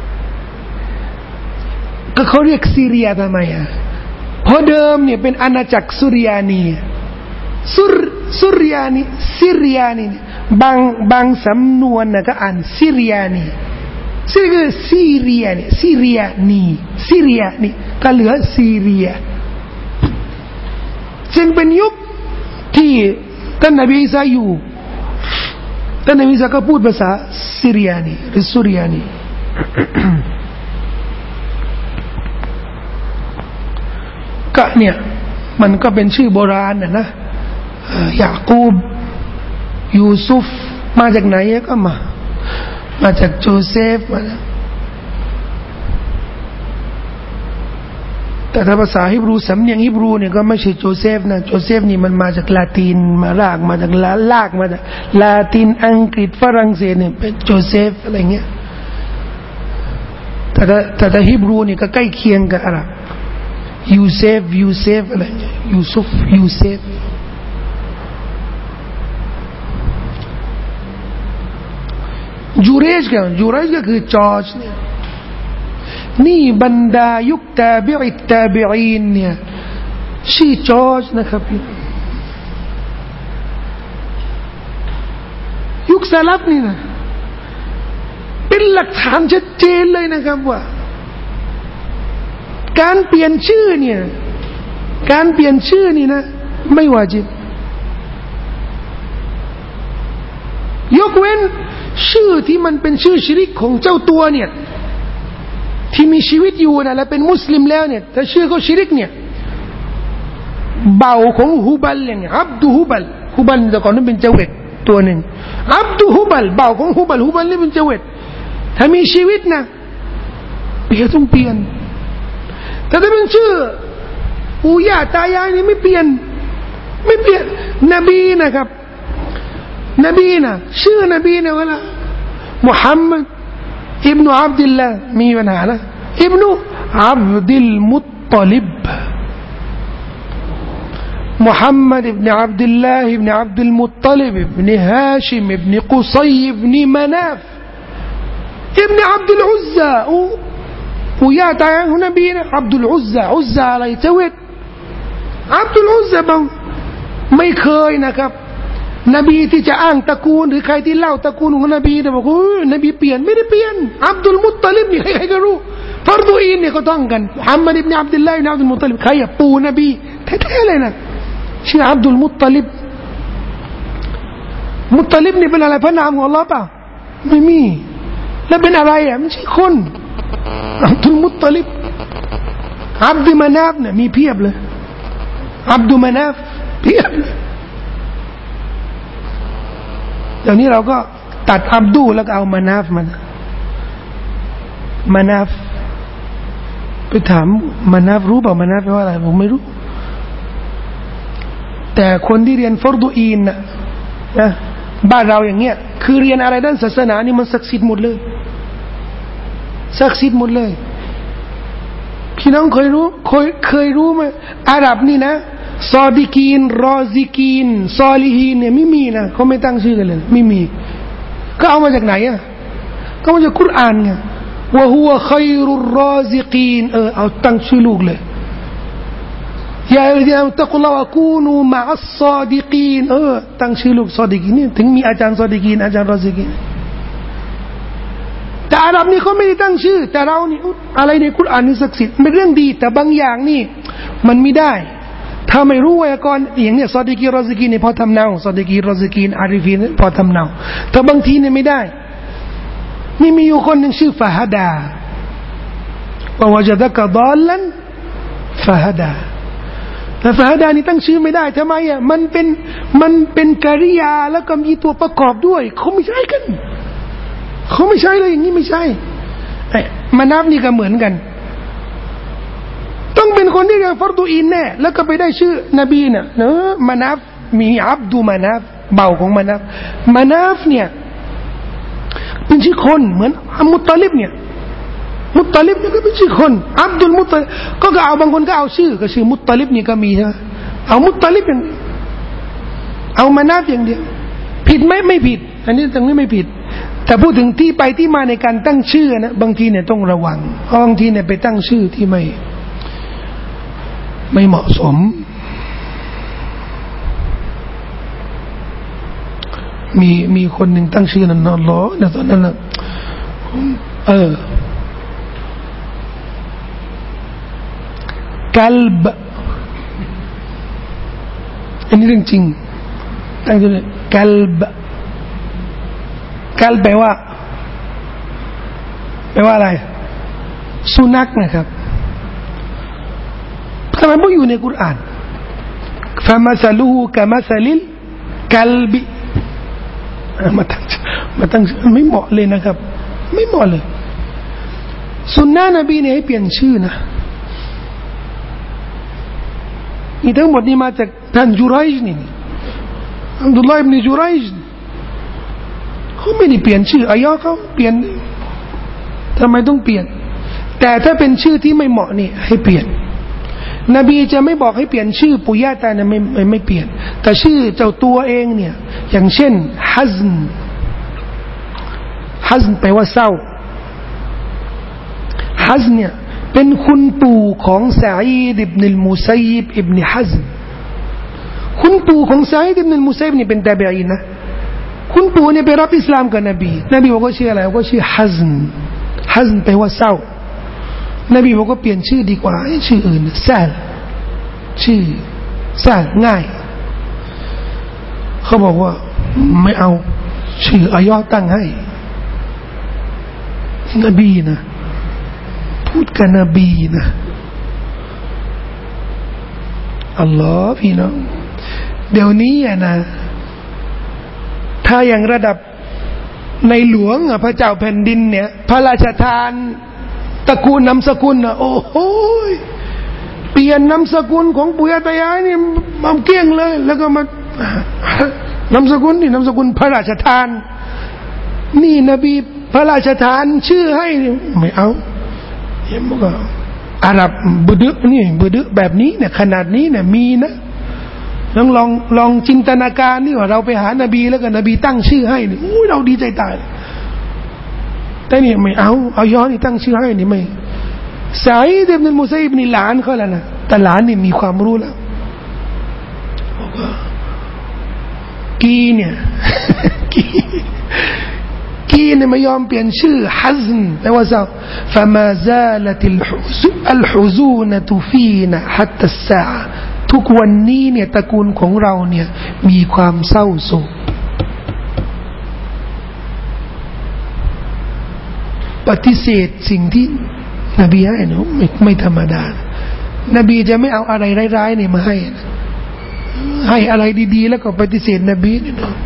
ก็เขาเรียกซีเรียทำไมเพราะเดิมเนี่ยเป็นอาณาจักรสุริยานีสุริยานีซีเรียนีบางสำนวนนะก็อ่านซีเรียนีซีเรียนี่ก็เหลือซีเรียซึ่งเป็นยุคที่ท่านนบีอีสาอยู่ท่านนบีอีสาก็พูดภาษาซีเรียนีหรือสุริยานีก็เนี่ยมันก็เป็นชื่อโบราณนะยากูบยูซุฟมาจากไหนก็มาจากโจเซฟแต่ถ้าภาษาฮิบรูสำเนียงฮิบรูเนี่ยก็ไม่ใช่โจเซฟนะโจเซฟนี่มันมาจากลาตินมาลากมาจากลาตินอังกฤษฝรั่งเศสเนี่ยเป็นโจเซฟอะไรเงี้ยแต่ถ้าฮิบรูนี่ก็ใกล้เคียงกับอาหรับยูเซฟอะไรยูซุฟยูเซฟจูเรจก็คือจอร์จเนี่ยนี่บรรดายุคตาบิอีนเนี่ยชื่อจอร์จนะครับยุคซาลัฟนี่นะเป็นหลักฐานชัดเจนเลยนะครับว่าการเปลี่ยนชื่อเนี่ยนี่นะไม่วาญิบยกเว้นชื่อที่มันเป็นชื่อชิริกของเจ้าตัวเนี่ยที่มีชีวิตอยู่นะและเป็นมุสลิมแล้วเนี่ยถ้าชื่อเขาชิริกเนี่ยเบาของฮุบัลเนี่ยอับดุฮุบัลแต่ก่อนนั้นเป็นเจวิตตัวหนึ่งอับดุฮุบัลเบาของฮุบัลนี่เป็นเจวิตถ้ามีชีวิตนะต้องเปลี่ยนแต่ถ้าเป็นชื่อปู่ย่าตายายนี่ไม่เปลี่ยนนบีนะครับนบีนะชื่อนบีนะวะล่ะมุฮัมมัดอิบนุอับดุลลาห์มีปัญหานะอิบนุอับดุลมุตตลิบมุฮัมมัดอิบนุอับดุลลาห์อิบนุอับดุลมุตตลิบอิบนุฮาชิมอิบนุกุซัยอิบนุมนาฟอิบนุอับดุลอุซซาปู่ย่าตายายของนบีนะอับดุลอุซซาอะไรเจวิตอับดุลอุซซาบางไม่เคยนะครับนบีที่จะอ้างตระกูลหรือใครที่เล่าตระกูลของนบีเนี่ยบอกโอ้ยนบีเปลี่ยนไม่ได้เปลี่ยนอับดุลมุตตลิบนี่ใครๆก็รู้ฟารดูอีนเนี่ยเขาต้องกันมุฮัมมัดอิบนุอับดุลลาห์อิบนุอับดุลมุตตลิบใครอะปู่นบีแท้ๆเลยนะชื่ออับดุลมุตตลิบมุตตลิบนี่เป็นอะไรพระนามของอัลเลาะห์เปล่าไม่มีแล้วเป็นอะไรอ่ะไม่ใช่คนอับดุลมุตตลิบอับดุลมานาฟเนี่ยมีเพียบเลยอับดุลมานาฟเพียบเลยเดี๋ยวนี้เราก็ตัดอับดุลแล้วก็เอามานาฟมานาฟไปถามมานาฟรู้เปล่ามานาฟแปลว่าอะไรผมไม่รู้แต่คนที่เรียนฟอรดูอีนนะบ้านเราอย่างเงี้ยคือเรียนอะไรด้านศาสนานี่มันศักดิ์สิทธิ์หมดเลยศักดิ์สิทธิ์หมดเลยพี่น้องเคยรู้ไหมอาหรับนี่นะซอดิกีนรอซิกีนซอลิฮีนเนี่ยไม่มีนะเขาไม่ตั้งชื่อกันเลยไม่มีก็เอามาจากไหนอ่ะก็มาจากกุรอานไงวะฮุวะค็อยรุรรอซิกีนเอาตั้งชื่อลูกเลยยาอัลลอฮฺตะกุลลอฮฺกูนูมะอัสซอดิกีนตั้งชื่อลูกซอดิกีนนี่ถึงมีอาจารย์ซอดิกีนอาจารย์รอซิกีนแต่อาหรับนี่เขาไม่ได้ตั้งชื่อแต่เรานี่อะไรในกุรอานนี่ศักดิ์สิทธิ์เป็นเรื่องดีแต่บางอย่างนี่มันไม่ได้ถ้าไม่รู้ไวยากรณ์อย่างเนี้ยซอดิกีรอซิกีนนี่พอทำเนาซอดิกีรอซิกีนอาริฟีนพอทำเนาแต่บางทีเนี่ยไม่ได้นี่มีอยู่คนหนึ่งชื่อฟาฮดาวะวะจดะกะฎอลลันฟาฮดาแต่ฟาฮดานี่ตั้งชื่อไม่ได้ทำไมอ่ะมันเป็นกริยาแล้วก็มีตัวประกอบด้วยเขาไม่ใช่กันเขาไม่ใช่เลยอย่างนี้ไม่ใช่มานับนี่ก็เหมือนกันต้องเป็นคนที่เรียนฟารดูอินแน่แล้วก็ไปได้ชื่อนบีเนี่ยมานับมีอับดุมานับเบาของมานับเนี่ยเป็นชื่อคนเหมือนมุตตลิบเนี่ยมุตตลิบนี่ก็เป็นชื่อคนอับดุลมุตตลิบก็เอาบางคนก็เอาชื่อก็ชื่อมุตตลิบนี่ก็มีใช่ไหมเอามุตตลิบอย่างเอามานับอย่างเดียวผิดไหมไม่ผิดอันนี้ตรงนี้ไม่ผิดแต่พูดถึงที่ไปที่มาในการตั้งชื่อนะบางทีเนี่ยต้องระวังเพราะบางทีเนี่ยไปตั้งชื่อที่ไม่เหมาะสมมีคนหนึ่งตั้งชื่อนั้นอัลลอฮ์นะตอนนั้นนะกัลบอันนี้เรื่องจริงตั้งชื่อกัลบแปลว่าอะไรสุนัขนะครับทำไมไม่อยู่ในกุรอานฟะมัซลุฮูกะมัซลิลกัลบิมาตั้งไม่เหมาะเลยนะครับไม่เหมาะเลยสุนนะนบีเนี่ยให้เปลี่ยนชื่อนะนี่ทั้งหมดนี่มาจากท่านจุไรจ์นี่อับดุลลาห์อิบนุจุไรจ์เขาไม่ได้เปลี่ยนชื่ออายะเขาเปลี่ยนทำไมต้องเปลี่ยนแต่ถ้าเป็นชื่อที่ไม่เหมาะนี่ให้เปลี่ยนนบีจะไม่บอกให้เปลี่ยนชื่อปุยะตาเนี่ยไม่เปลี่ยนแต่ชื่อเจ้าตัวเองเนี่ยอย่างเช่นฮัซนแปลว่าเศร้าฮัซนเนี่ยเป็นคุณปู่ของซะอีดอิบนุลมุซัยยิบอิบนุฮัซนคุณปู่ของซะอีดอิบนุลมุซัยยิบนี่เป็นตาบีอีนนะคุณปู่เนี่ยไปรับอิสลามกับนบีบอกว่าชื่ออะไรบอกว่าชื่อฮัซนแปลว่าเศร้านบีบอกว่าเปลี่ยนชื่อดีกว่าชื่ออื่นซาลชื่อซาลง่ายเขาบอกว่าไม่เอาชื่ออายะตั้งให้นบีนะพูดกับนบีนะอัลลอฮ์พี่น้องเดี๋ยวนี้นะถ้าอย่างระดับในหลวงพระเจ้าแผ่นดินเนี่ยพระราชทานตระกูลนามสกุลนะโอ้โหเปลี่ยนนามสกุลของปู่ย่าตายายนี่มาเกลี้ยงเลยแล้วก็มานามสกุลนี่นามสกุลพระราชทานนี่นบีพระราชทานชื่อให้ไม่เอาเห็นบอกว่าอาหรับบดึกนี่บดึกแบบนี้เนี่ยขนาดนี้เนี่ยมีนะลองจินตนาการนี่ว่าเราไปหานบีแล้วก็นบีตั้งชื่อให้นี่เราดีใจตายแต่นี่ไม่เอาย้อนนี่ตั้งชื่อให้นี่ไม่ซะอีดอิบนุลมุซัยยิบนี่หลานเขาแล้วนะแต่หลานนี่มีความรู้แล้วบอกว่ากีเนี่ย กีเนี่ยไม่ยอมเปลี่ยนชื่อฮัซนแปลว่าเศร้า فما زالت الحزونة فينا حتى الساعة ทุกวันนี้เนี่ยตระกูลของเราเนี่ยมีความเศร้าโศกปฏิเสธสิ่งที่นบีให้นะไม่ธรรมดานบีจะไม่เอาอะไรร้ายๆเนี่ยมาให้อะไรดีๆแล้วก็ปฏิเสธนบีเนี่ยนะ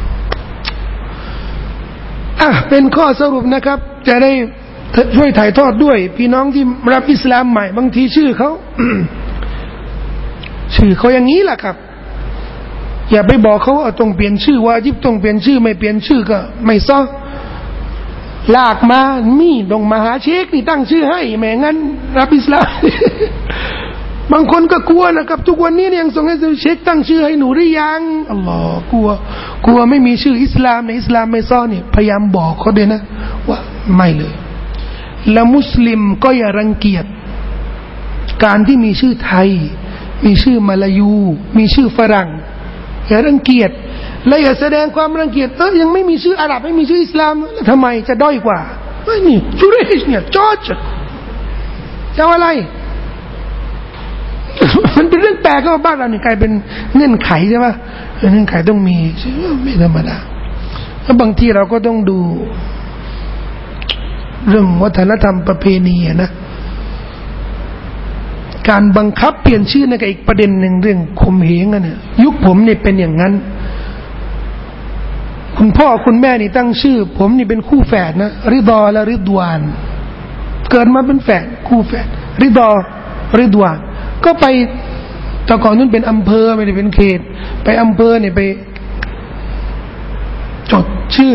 เป็นข้อสรุปนะครับจะได้ช่วยถ่ายทอดด้วยพี่น้องที่รับอิสลามใหม่บางทีชื่อเขา ชื่อเขาอย่างนี้แหละครับอย่าไปบอกเขาว่าต้องเปลี่ยนชื่อวาญิบต้องเปลี่ยนชื่อไม่เปลี่ยนชื่อก็ไม่ซ้อลากมามีดงมหาเชคนี่ตั้งชื่อให้แม่งั้นรับอิสลาม บางคนก็กลัวนะครับทุกวันนี้ยังส่งให้เชคตั้งชื่อให้หนูหรือยังอัลลอฮ์กลัวไม่มีชื่ออิสลามในอิสลามไม่ซ้อนี่พยายามบอกเขาด้วยนะว่าไม่เลยแล้วมุสลิมก็อย่ารังเกียจการที่มีชื่อไทยมีชื่อมาลายูมีชื่อฝรั่งอย่ารังเกียจและอย่าแสดงความรังเกียจยังไม่มีชื่ออาหรับไม่มีชื่ออิสลามแล้วทำไมจะด้อยกว่าไม่นี่จุเรชเนี่ยจอร์จจะอะไรมันเป็นเรื่องแปลกก็บ้านเราเนี่ยกลายเป็นเงื่อนไขใช่ไหมเงื่อนไขต้องมีใช่ไหมไม่ธรรมดาแล้วบางทีเราก็ต้องดูเรื่องวัฒนธรรมประเพณีนะการบังคับเปลี่ยนชื่อนั่นก็อีกประเด็นหนึ่งเรื่องข่มเหงนะยุคผมเนี่ยเป็นอย่างนั้นคุณพ่อคุณแม่นี่ตั้งชื่อผมนี่เป็นคู่แฝดนะริดอและริดวานเกิดมาเป็นแฝดคู่แฝดริดอริดวานก็ไปแต่ก่อนนั้นเป็นอำเภอไม่ได้เป็นเขตไปอำเภอเนี่ยไปจดชื่อ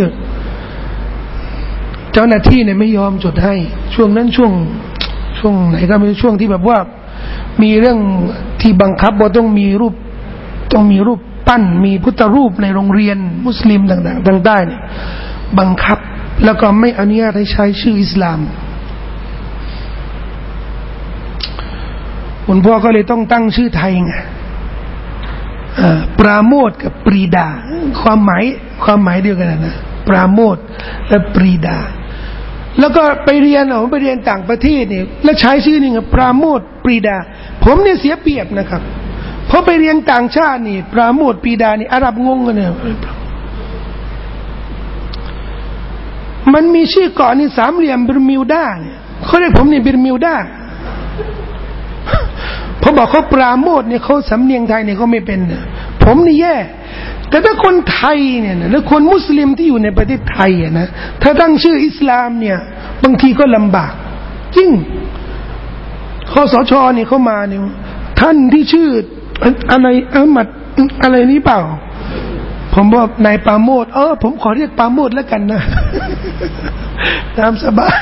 เจ้าหน้าที่เนี่ยไม่ยอมจดให้ช่วงนั้นช่วงไหนก็ไม่ช่วงที่แบบว่ามีเรื่องที่บังคับว่าต้องมีรูปปั้นมีพุทธรูปในโรงเรียนมุสลิมต่างๆทางใต้เนี่ยบังคับแล้วก็ไม่อนุญาตให้ใช้ชื่ออิสลามคุณพ่อก็เลยต้องตั้งชื่อไทยไงปราโมทกับปรีดาความหมายเดียวกันนะปราโมทและปรีดาแล้วก็ไปเรียนต่างประเทศเนี่ยแล้วใช้ชื่อนี่ไงปราโมทปรีดาผมเนี่ยเสียเปรียบนะครับเพราะไปเรียนต่างชาตินี่ปราโมทปรีดานี่อาหรับงงกันเนี่ยมันมีชื่อเกาะนี่สามเหลี่ยมเบอร์มิวดาเนี่ยเขาเรียกผมนี่เบอร์มิวดาพอบอกเขาปราโมทเนี่ยเขาสำเนียงไทยเนี่ยเขาไม่เป็นเนี่ยผมนี่แย่แต่ถ้าคนไทยเนี่ยนะหรือคนมุสลิมที่อยู่ในประเทศไทยอ่ะนะถ้าตั้งชื่ออิสลามเนี่ยบางทีก็ลำบากจริงคสช.นี่เขามาเนี่ยท่านที่ชื่ออะไรอัลมัดอะไรนี้เปล่าผมบอกนายปราโมทผมขอเรียกปราโมทแล้วกันนะตามสบาย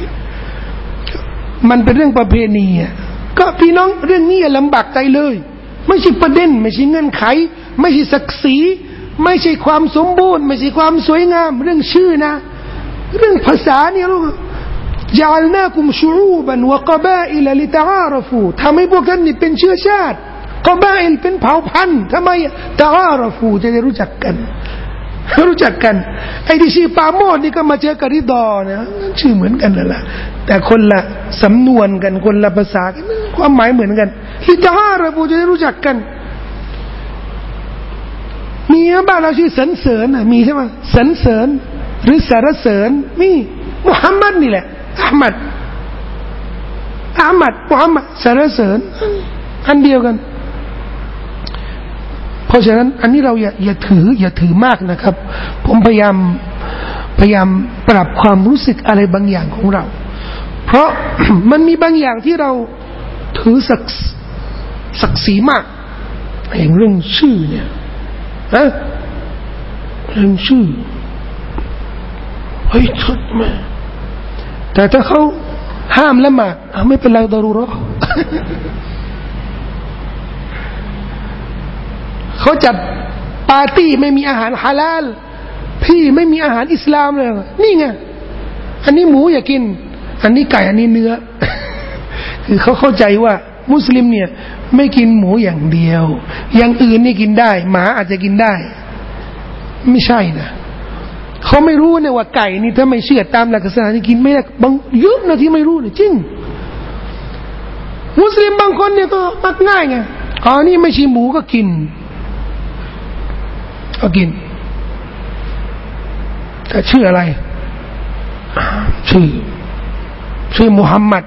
มันเป็นเรื่องประเพณีอ่ะก็พี่น้องเรื่องนี้อย่าลำบากใจเลยไม่ใช่ประเด็นไม่ใช่เงื่อนไขไม่ใช่ศักดิ์ศรีไม่ใช่ความสมบูรณ์ไม่ใช่ความสวยงามเรื่องชื่อนะเรื่องภาษาเนี่ยลูกجعلناكم شعوبا وقبائل لتعارفوا ทำให้พวกท่านนี่เป็นเชื้อชาติกบาอิลเป็นเผ่าพันธุ์ทำไมตะอาราฟูจะได้รู้จักกันไอ้ที่ชื่อปาโมดนี่ก็มาเจอกับริดอนะชื่อเหมือนกันนั่นแหละแต่คนละสำนวนกันคนละภาษากันความหมายเหมือนกันลิตะอาราฟูจะได้รู้จักกันมีบ้านเราชื่อสรรเสริญมีใช่ไหมสรรเสริญหรือสรรเสริญมีมุฮัมมัดนี่แหละอัลมัดมุฮัมมัดสรรเสริญอันเดียวกันเพราะฉะนั้นอันนี้เราอย่าถือมากนะครับผมพยายามปรับความรู้สึกอะไรบางอย่างของเราเพราะ มันมีบางอย่างที่เราถือศักดิ์ศรีมากอย่างเรื่องชื่อเนี่ยเรื่องชื่อเฮ้ยชุดมาแต่ถ้าเขาห้ามละหมาดไม่เป็นไรดารูเราะห์เขาจัดปาร์ตี้ไม่มีอาหารฮาลาลพี่ไม่มีอาหารอิสลามเลยนี่ไงอันนี้หมูอย่ากินอันนี้ไก่อันนี้เนื้อ คือเขาเข้าใจว่ามุสลิมเนี่ยไม่กินหมูอย่างเดียวอย่างอื่นนี่กินได้หมาอาจจะกินได้ไม่ใช่นะเขาไม่รู้เนี่ยว่าไก่นี่ถ้าไม่เชื่อตามหลักศาสนานี่กินไม่ได้บางเยอะนะที่ไม่รู้เนี่ยจริงมุสลิมบางคนเนี่ยก็มักง่ายไงอ๋อนี่ไม่ใช่หมูก็กินแต่ชื่ออะไรชื่อมุฮัมมัด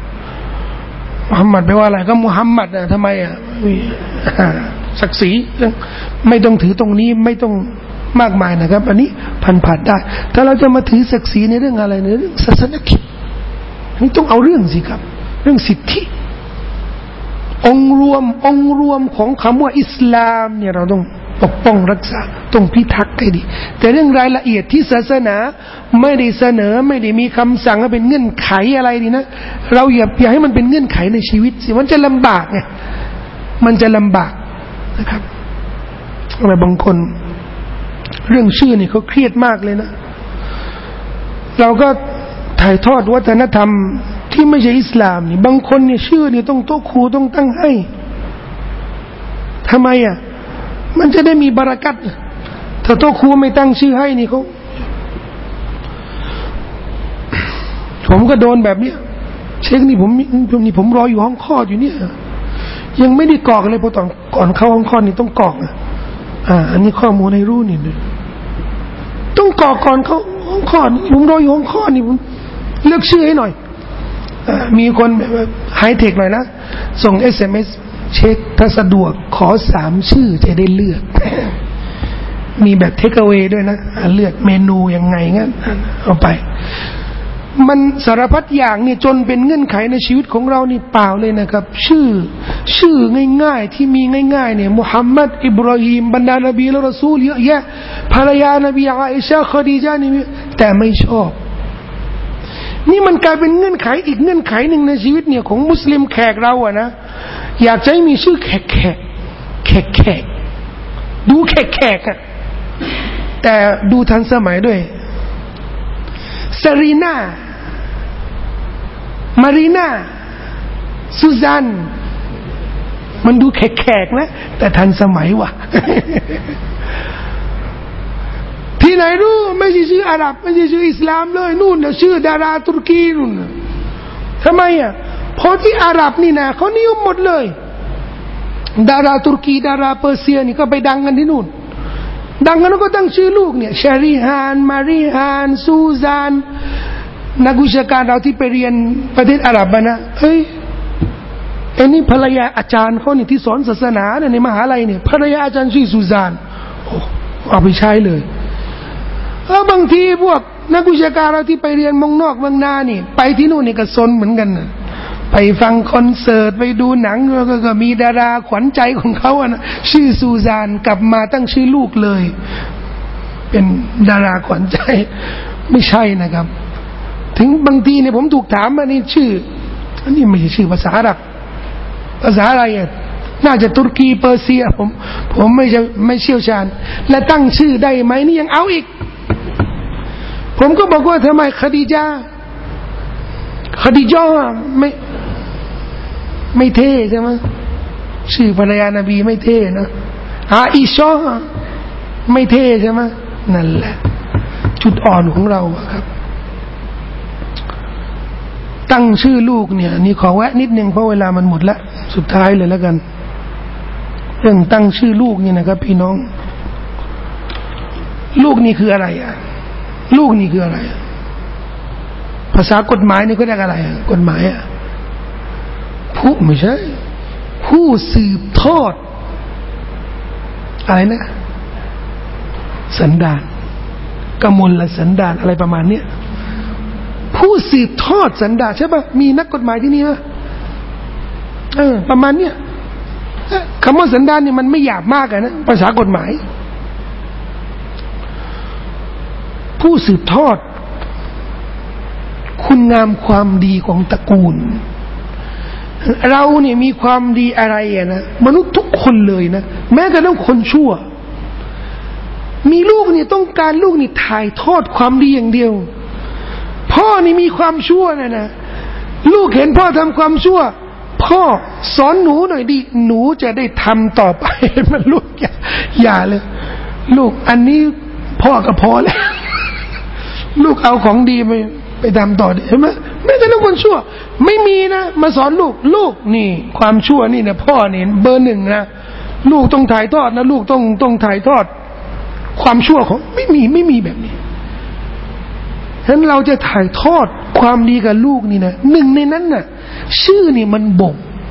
แปลว่าอะไรก็มุฮัมมัดนะทำไมศักดิ์ศรีไม่ต้องถือตรงนี้ไม่ต้องมากมายนะครับอันนี้ผ่านได้ถ้าเราจะมาถือศักดิ์ศรีในเรื่องอะไรในเรื่องศาสนกิจอันนี้ต้องเอาเรื่องสิครับเรื่องสิทธิองค์รวมของคำว่าอิสลามเนี่ยเราต้องปกป้องรักษาต้องพิทักษ์ให้ดีแต่เรื่องรายละเอียดที่ศาสนาไม่ได้เสนอไม่ได้มีคำสั่งให้เป็นเงื่อนไขอะไรดีนะเราอย่าให้มันเป็นเงื่อนไขในชีวิตสิมันจะลำบากไงมันจะลำบากนะครับอะไรบางคนเรื่องชื่อนี่เขาเครียดมากเลยนะเราก็ถ่ายทอดวัฒนธรรมที่ไม่ใช่อิสลามนี่บางคนเนี่ยชื่อนี่ต้องโต๊ะครูต้องตั้งให้ทำไมมันจะได้มีบารักัตถ้าโต๊ะครูไม่ตั้งชื่อให้นี่ผมก็โดนแบบนี้เช็คนี่ผมรออยู่ห้องคลอดอยู่เนี่ยยังไม่ได้กรอกเลยพอตอนก่อนเข้าห้องคลอดนี่ต้องกรอกอันนี้ข้อมูลให้รู้นี่ต้องกรอกก่อนเข้าห้องคลอดผมรออยู่ห้องคลอดนี่ผมเลือกชื่อให้หน่อยมีคนแบบไฮเทคหน่อยนะส่ง SMS เช็คถ้าสะดวกขอ3ชื่อจะได้เลือกมีแบบเทคเอาไว้ด้วยนะเลือกเมนูยังไงงั้นเอาไปมันสารพัดอย่างเนี่ยจนเป็นเงื่อนไขในชีวิตของเรานี่เปล่าเลยนะครับชื่อง่ายๆที่มีง่ายๆเนี่ยมุฮัมมัดอิบราฮิมบรรดานบีและรอซูลเยอะแยะภรรยานบีอาอิชะคอดีญะนี่แต่ไม่ชอบนี่มันกลายเป็นเงื่อนไขอีกเงื่อนไขหนึ่งในชีวิตเนี่ยของมุสลิมแขกเราอะนะอยากจะให้มีชื่อแขกดูแขกอะแต่ดูทันสมัยด้วยซารีนามารีนาซูซานมันดูแขกนะแต่ทันสมัยว่ะ ที่ไหนรู้ไม่ใช่ชื่ออาหรับไม่ใช่ชื่ออิสลามเลยนู่นน่ะชื่อดาราตุรกีนู่นทำไมเพราะที่อาหรับนี่นะเขานิยมหมดเลยดาราตุรกีดาราเปอร์เซียนี่ก็ไปดังกันที่นู่นดังกันแล้วก็ตั้งชื่อลูกเนี่ยชาริฮานมาริฮานซูซานนักวิชาการเราที่ไปเรียนประเทศอาหรับนะเฮ้ยไอ้นี่ภรรยาอาจารย์เขาเนี่ยที่สอนศาสนาเนี่ยในมหาลัยเนี่ยภรรยาอาจารย์ชื่อซูซานเอาไปใช้เลยบางทีพวกนักวิชาการเราที่ไปเรียนเมืองนอกเมืองนานี่ไปที่นู่นนี่ก็ซนเหมือนกันนะไปฟังคอนเสิร์ตไปดูหนังก็มีดาราขวัญใจของเขานะชื่อซูซานกลับมาตั้งชื่อลูกเลยเป็นดาราขวัญใจไม่ใช่นะครับถึงบางทีเนี่ยผมถูกถามว่านี่ชื่ออันนี้ไม่ใช่ชื่อภาษาอาหรับภาษาอะไรน่าจะตุรกีเปอร์เซียผมไม่เชี่ยวชาญและตั้งชื่อได้ไหมนี่ยังเอาอีกผมก็บอกว่าทำไมคดีญาไม่เท่ใช่ไหมชื่อภรรยานบีไม่เท่นะอาอิชาไม่เท่ใช่ไหมนั่นแหละจุดอ่อนของเราครับตั้งชื่อลูกเนี่ยนี่ขอแวะนิดนึงเพราะเวลามันหมดแล้วสุดท้ายเลยแล้วกันเรื่องตั้งชื่อลูกนี่นะครับพี่น้องลูกนี่คืออะไรลูกนี่คืออะไรภาษากฎหมายนี่เขาเรียกอะไรกฎหมายผู้ไม่ใช่ผู้สืบทอดอะไรนะสันดานกมลสันดานอะไรประมาณเนี้ยผู้สืบทอดสันดานใช่ป่ะมีนักกฎหมายที่นี่ป่ะประมาณเนี้ยคำว่าสันดานเนี่ยมันไม่หยาบมากนะภาษากฎหมายผู้สืบทอดคุณงามความดีของตระกูลเราเนี่ยมีความดีอะไรนะมนุษย์ทุกคนเลยนะแม้กระทั่งคนชั่วมีลูกเนี่ยต้องการลูกนี่ถ่ายทอดความดีอย่างเดียวพ่อนี่มีความชั่วนะลูกเห็นพ่อทำความชั่วพ่อสอนหนูหน่อยดิหนูจะได้ทำต่อไปมันลูกอย่าเลยลูกอันนี้พ่อก็พอแล้วลูกเอาของดีไปทำต่อเห็นไหมไม่ใช่ทุกคนชั่วไม่มีนะมาสอนลูกนี่ความชั่วนี่นะพ่อนี่เบอร์หนึ่งนะลูกต้องถ่ายทอดนะลูกต้องถ่ายทอดความชั่วของไม่มีแบบนี้ฉะนั้นเราจะถ่ายทอดความดีกับลูกนี่นะหนึ่งในนั้นน่ะชื่อนี่มันบ่ง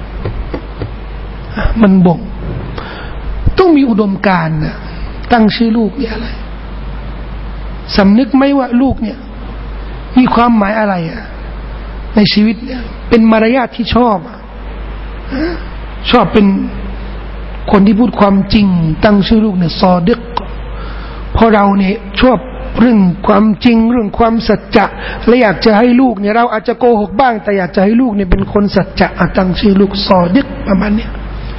ต้องมีอุดมการณ์นะตั้งชื่อลูกเนี่ยอะไรสำนึกไหมว่าลูกเนี่ยมีความหมายอะไรในชีวิตเนี่ยเป็นมารยาทที่ชอบเป็นคนที่พูดความจริงตั้งชื่อลูกเนี่ยซอดิกเพราะเราเนี่ยชอบเรื่องความจริงเรื่องความสัจจะและอยากจะให้ลูกเนี่ยเราอาจจะโกหกบ้างแต่อยากจะให้ลูกเนี่ยเป็นคนสัจจะตั้งชื่อลูกซอดิกประมาณนี้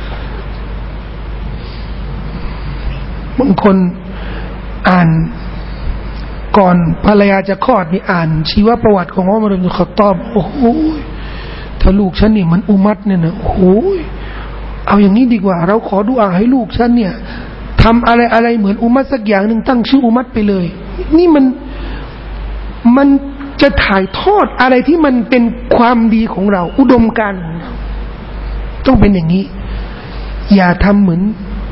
บางคนอ่านก่อนภรรยาจะคลอดนี่อ่านชีวประวัติของอุมัร อิบนุ ค็อฏฏอบโอ้โหถ้าลูกฉันนี่มันอุมัรเนี่ยนะโอ้โหเอาอย่างนี้ดีกว่าเราขอดุอาให้ลูกฉันเนี่ยทำอะไรเหมือนอุมัรสักอย่างหนึ่งตั้งชื่ออุมัรไปเลยนี่มันจะถ่ายทอดอะไรที่มันเป็นความดีของเราอุดมการณ์ของเราต้องเป็นอย่างนี้อย่าทำเหมือน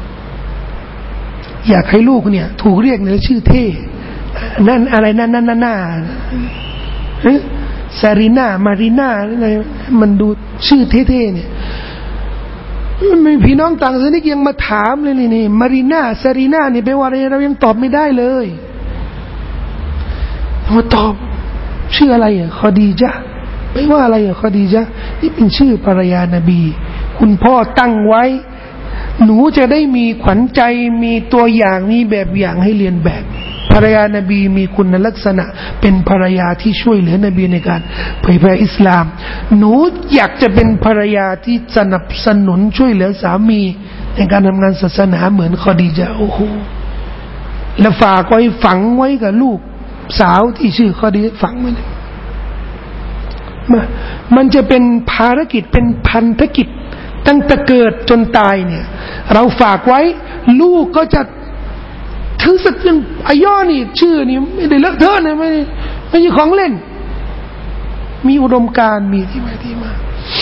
อยากให้ลูกเนี่ยถูกเรียกในชื่อเท่นั่นอะไรนั่นซารีนามารีนาอะไรมันดูชื่อเท่ๆเนี่ยมีพี่น้องต่างศาสนายังมาถามเลยนี่มารีนาซารีนานี่แปลว่าอะไรเรายังตอบไม่ได้เลยมาตอบชื่ออะไรคอดีญะห์แปลว่าอะไรคอดีญะห์นี่เป็นชื่อภรรยานบีคุณพ่อตั้งไว้หนูจะได้มีขวัญใจมีตัวอย่างมีแบบอย่างให้เรียนแบบภรรยานบีมีคุณลักษณะเป็นภรรยาที่ช่วยเหลือนบีในการเผยแผ่อิสลามหนูอยากจะเป็นภรรยาที่สนับสนุนช่วยเหลือสามีในการทำงานศาสนาเหมือนคอดีญะห์โอ้โหและฝากไว้ฝังไว้กับลูกสาวที่ชื่อคอดีญะห์ฝังไว้เลยมันจะเป็นภารกิจเป็นพันธกิจตั้งแต่เกิดจนตายเนี่ยเราฝากไว้ลูกก็จะถือสักเป็นอาย่อนี่ชื่อนี่ไม่ได้เลอะเทอะนะไม่ใช่ของเล่นมีอุดมการณ์มีที่ไปที่มา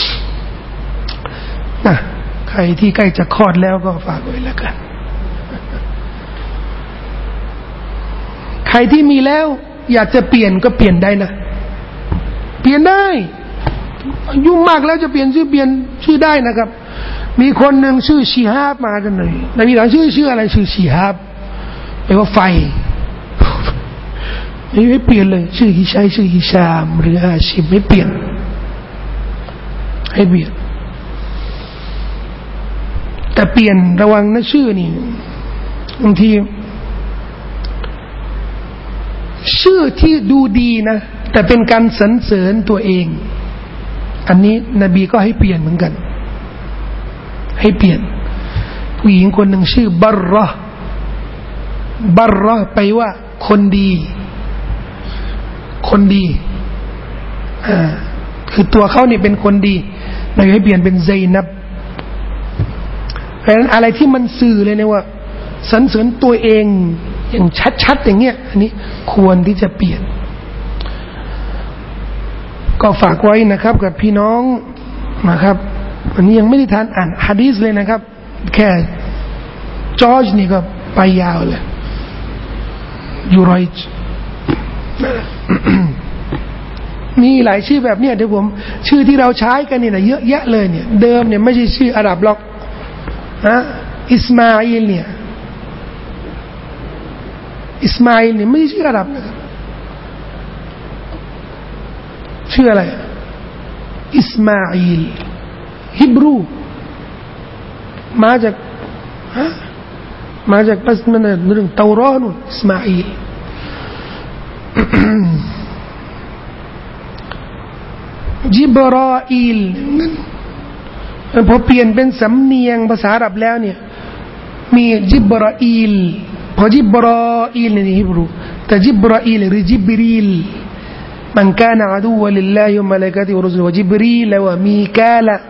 นะใครที่ใกล้จะคลอดแล้วก็ฝากไว้แล้วกันใครที่มีแล้วอยากจะเปลี่ยนก็เปลี่ยนได้นะเปลี่ยนได้ยุ่งมากแล้วจะเปลี่ยนชื่อได้นะครับมีคนหนึ่งชื่อชีฮาบมากันหน่อยนบีถามชื่ออะไรชื่อชีฮาบแปลว่าไฟไม่เปลี่ยนเลยชื่อฮิชัยชื่อฮิชามหรือฮาชิมไม่เปลี่ยนให้เปลี่ยนแต่เปลี่ยนระวังนะชื่อนี่บางทีชื่อที่ดูดีนะแต่เป็นการสรรเสริญตัวเองอันนี้นบีก็ให้เปลี่ยนเหมือนกันให้เปลี่ยนผู้หญิงคนหนึ่งชื่อบัรเราะห์ไปว่าคนดีคือตัวเขาเนี่ยเป็นคนดีนบีให้เปลี่ยนเป็นไซนับเพราะฉะนั้นอะไรที่มันสื่อเลยเนี่ยว่าสรรเสริญตัวเองอย่างชัดๆอย่างเงี้ยอันนี้ควรที่จะเปลี่ยนก็ฝากไว้นะครับกับพี่น้องนะครับวันนี้ยังไม่ได้ทานอ่านหะดีษเลยนะครับแค่จอร์จนี่ก็ไปยาวเลยยูรอยมีหลายชื่อแบบเนี้ยเดี๋ยวผมชื่อที่เราใช้กันเนี่ยเยอะแยะเลยเนี่ยเดิมเนี่ยไม่ใช่ชื่ออาหรับหรอกนะอิสมาอิลเนี่ยไม่ใช่ชื่ออาหรับนะครับชื่ออะไรอิสมาอิลฮิบรูมาจากปัสมันเรื่องเตารอนุอิสมาอิลจิบราอิลพอเปลี่ยนเป็นสำเนียงภาษาอาหรับแล้วเนี่ยมีจิบราอิลพอจิบราอิลในฮิบรูแต่จิบราอิลหรือจิบรีลมันกานะอะดูวะลิลลาฮิวะมะลาอิกะติฮ์วะรุสุลวะจิบรีลวะมีกาละ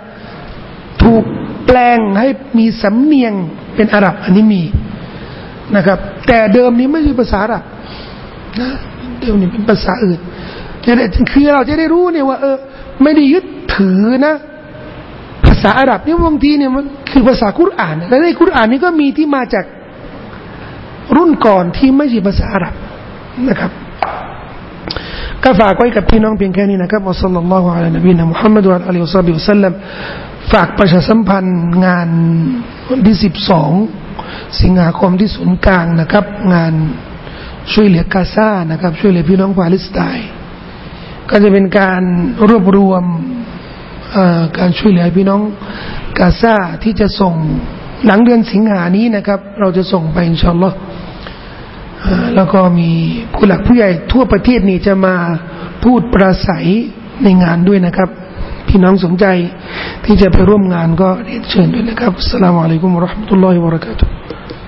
ถูกแปลงให้มีสำเนียงเป็นอาหรับอันนี้มีนะครับแต่เดิมนี้ไม่ใช่ภาษาอาหรับนะเดิมนี้เป็นภาษาอื่นคือเราจะได้รู้เนี่ยว่าไม่ได้ยึดถือนะภาษาอาหรับนี่บางทีเนี่ยมันคือภาษากุรอานและในกุรอานนี่ก็มีที่มาจากรุ่นก่อนที่ไม่ใช่ภาษาอาหรับนะครับก็ฝากไว้กับพี่น้องเพียงแค่นี้นะครับอัสสลลัลลอฮุอะลัยฮิวะซัลลัมมุฮัมมัดวะอะลัยฮิวะซัลลัมฝากประชาสัมพันธ์งานวันที่12สิงหาคมที่ศูนย์กลางนะครับงานช่วยเหลือกาซานะครับช่วยเหลือพี่น้องปาเลสไตน์ก็จะเป็นการรวบรวมการช่วยเหลือพี่น้องกาซาที่จะส่งหลังเดือนสิงหานี้นะครับเราจะส่งไปอินชาอัลลอฮ์แล้วก็มีผู้หลักผู้ใหญ่ทั่วประเทศนี่จะมาพูดปราศัยในงานด้วยนะครับพี่น้องสนใจที่จะไปร่วมงานก็เรียนเชิญด้วยนะครับอัสสลามุอะลัยกุมวะเราะห์มะตุลลอฮิวะบะเราะกาตุฮ์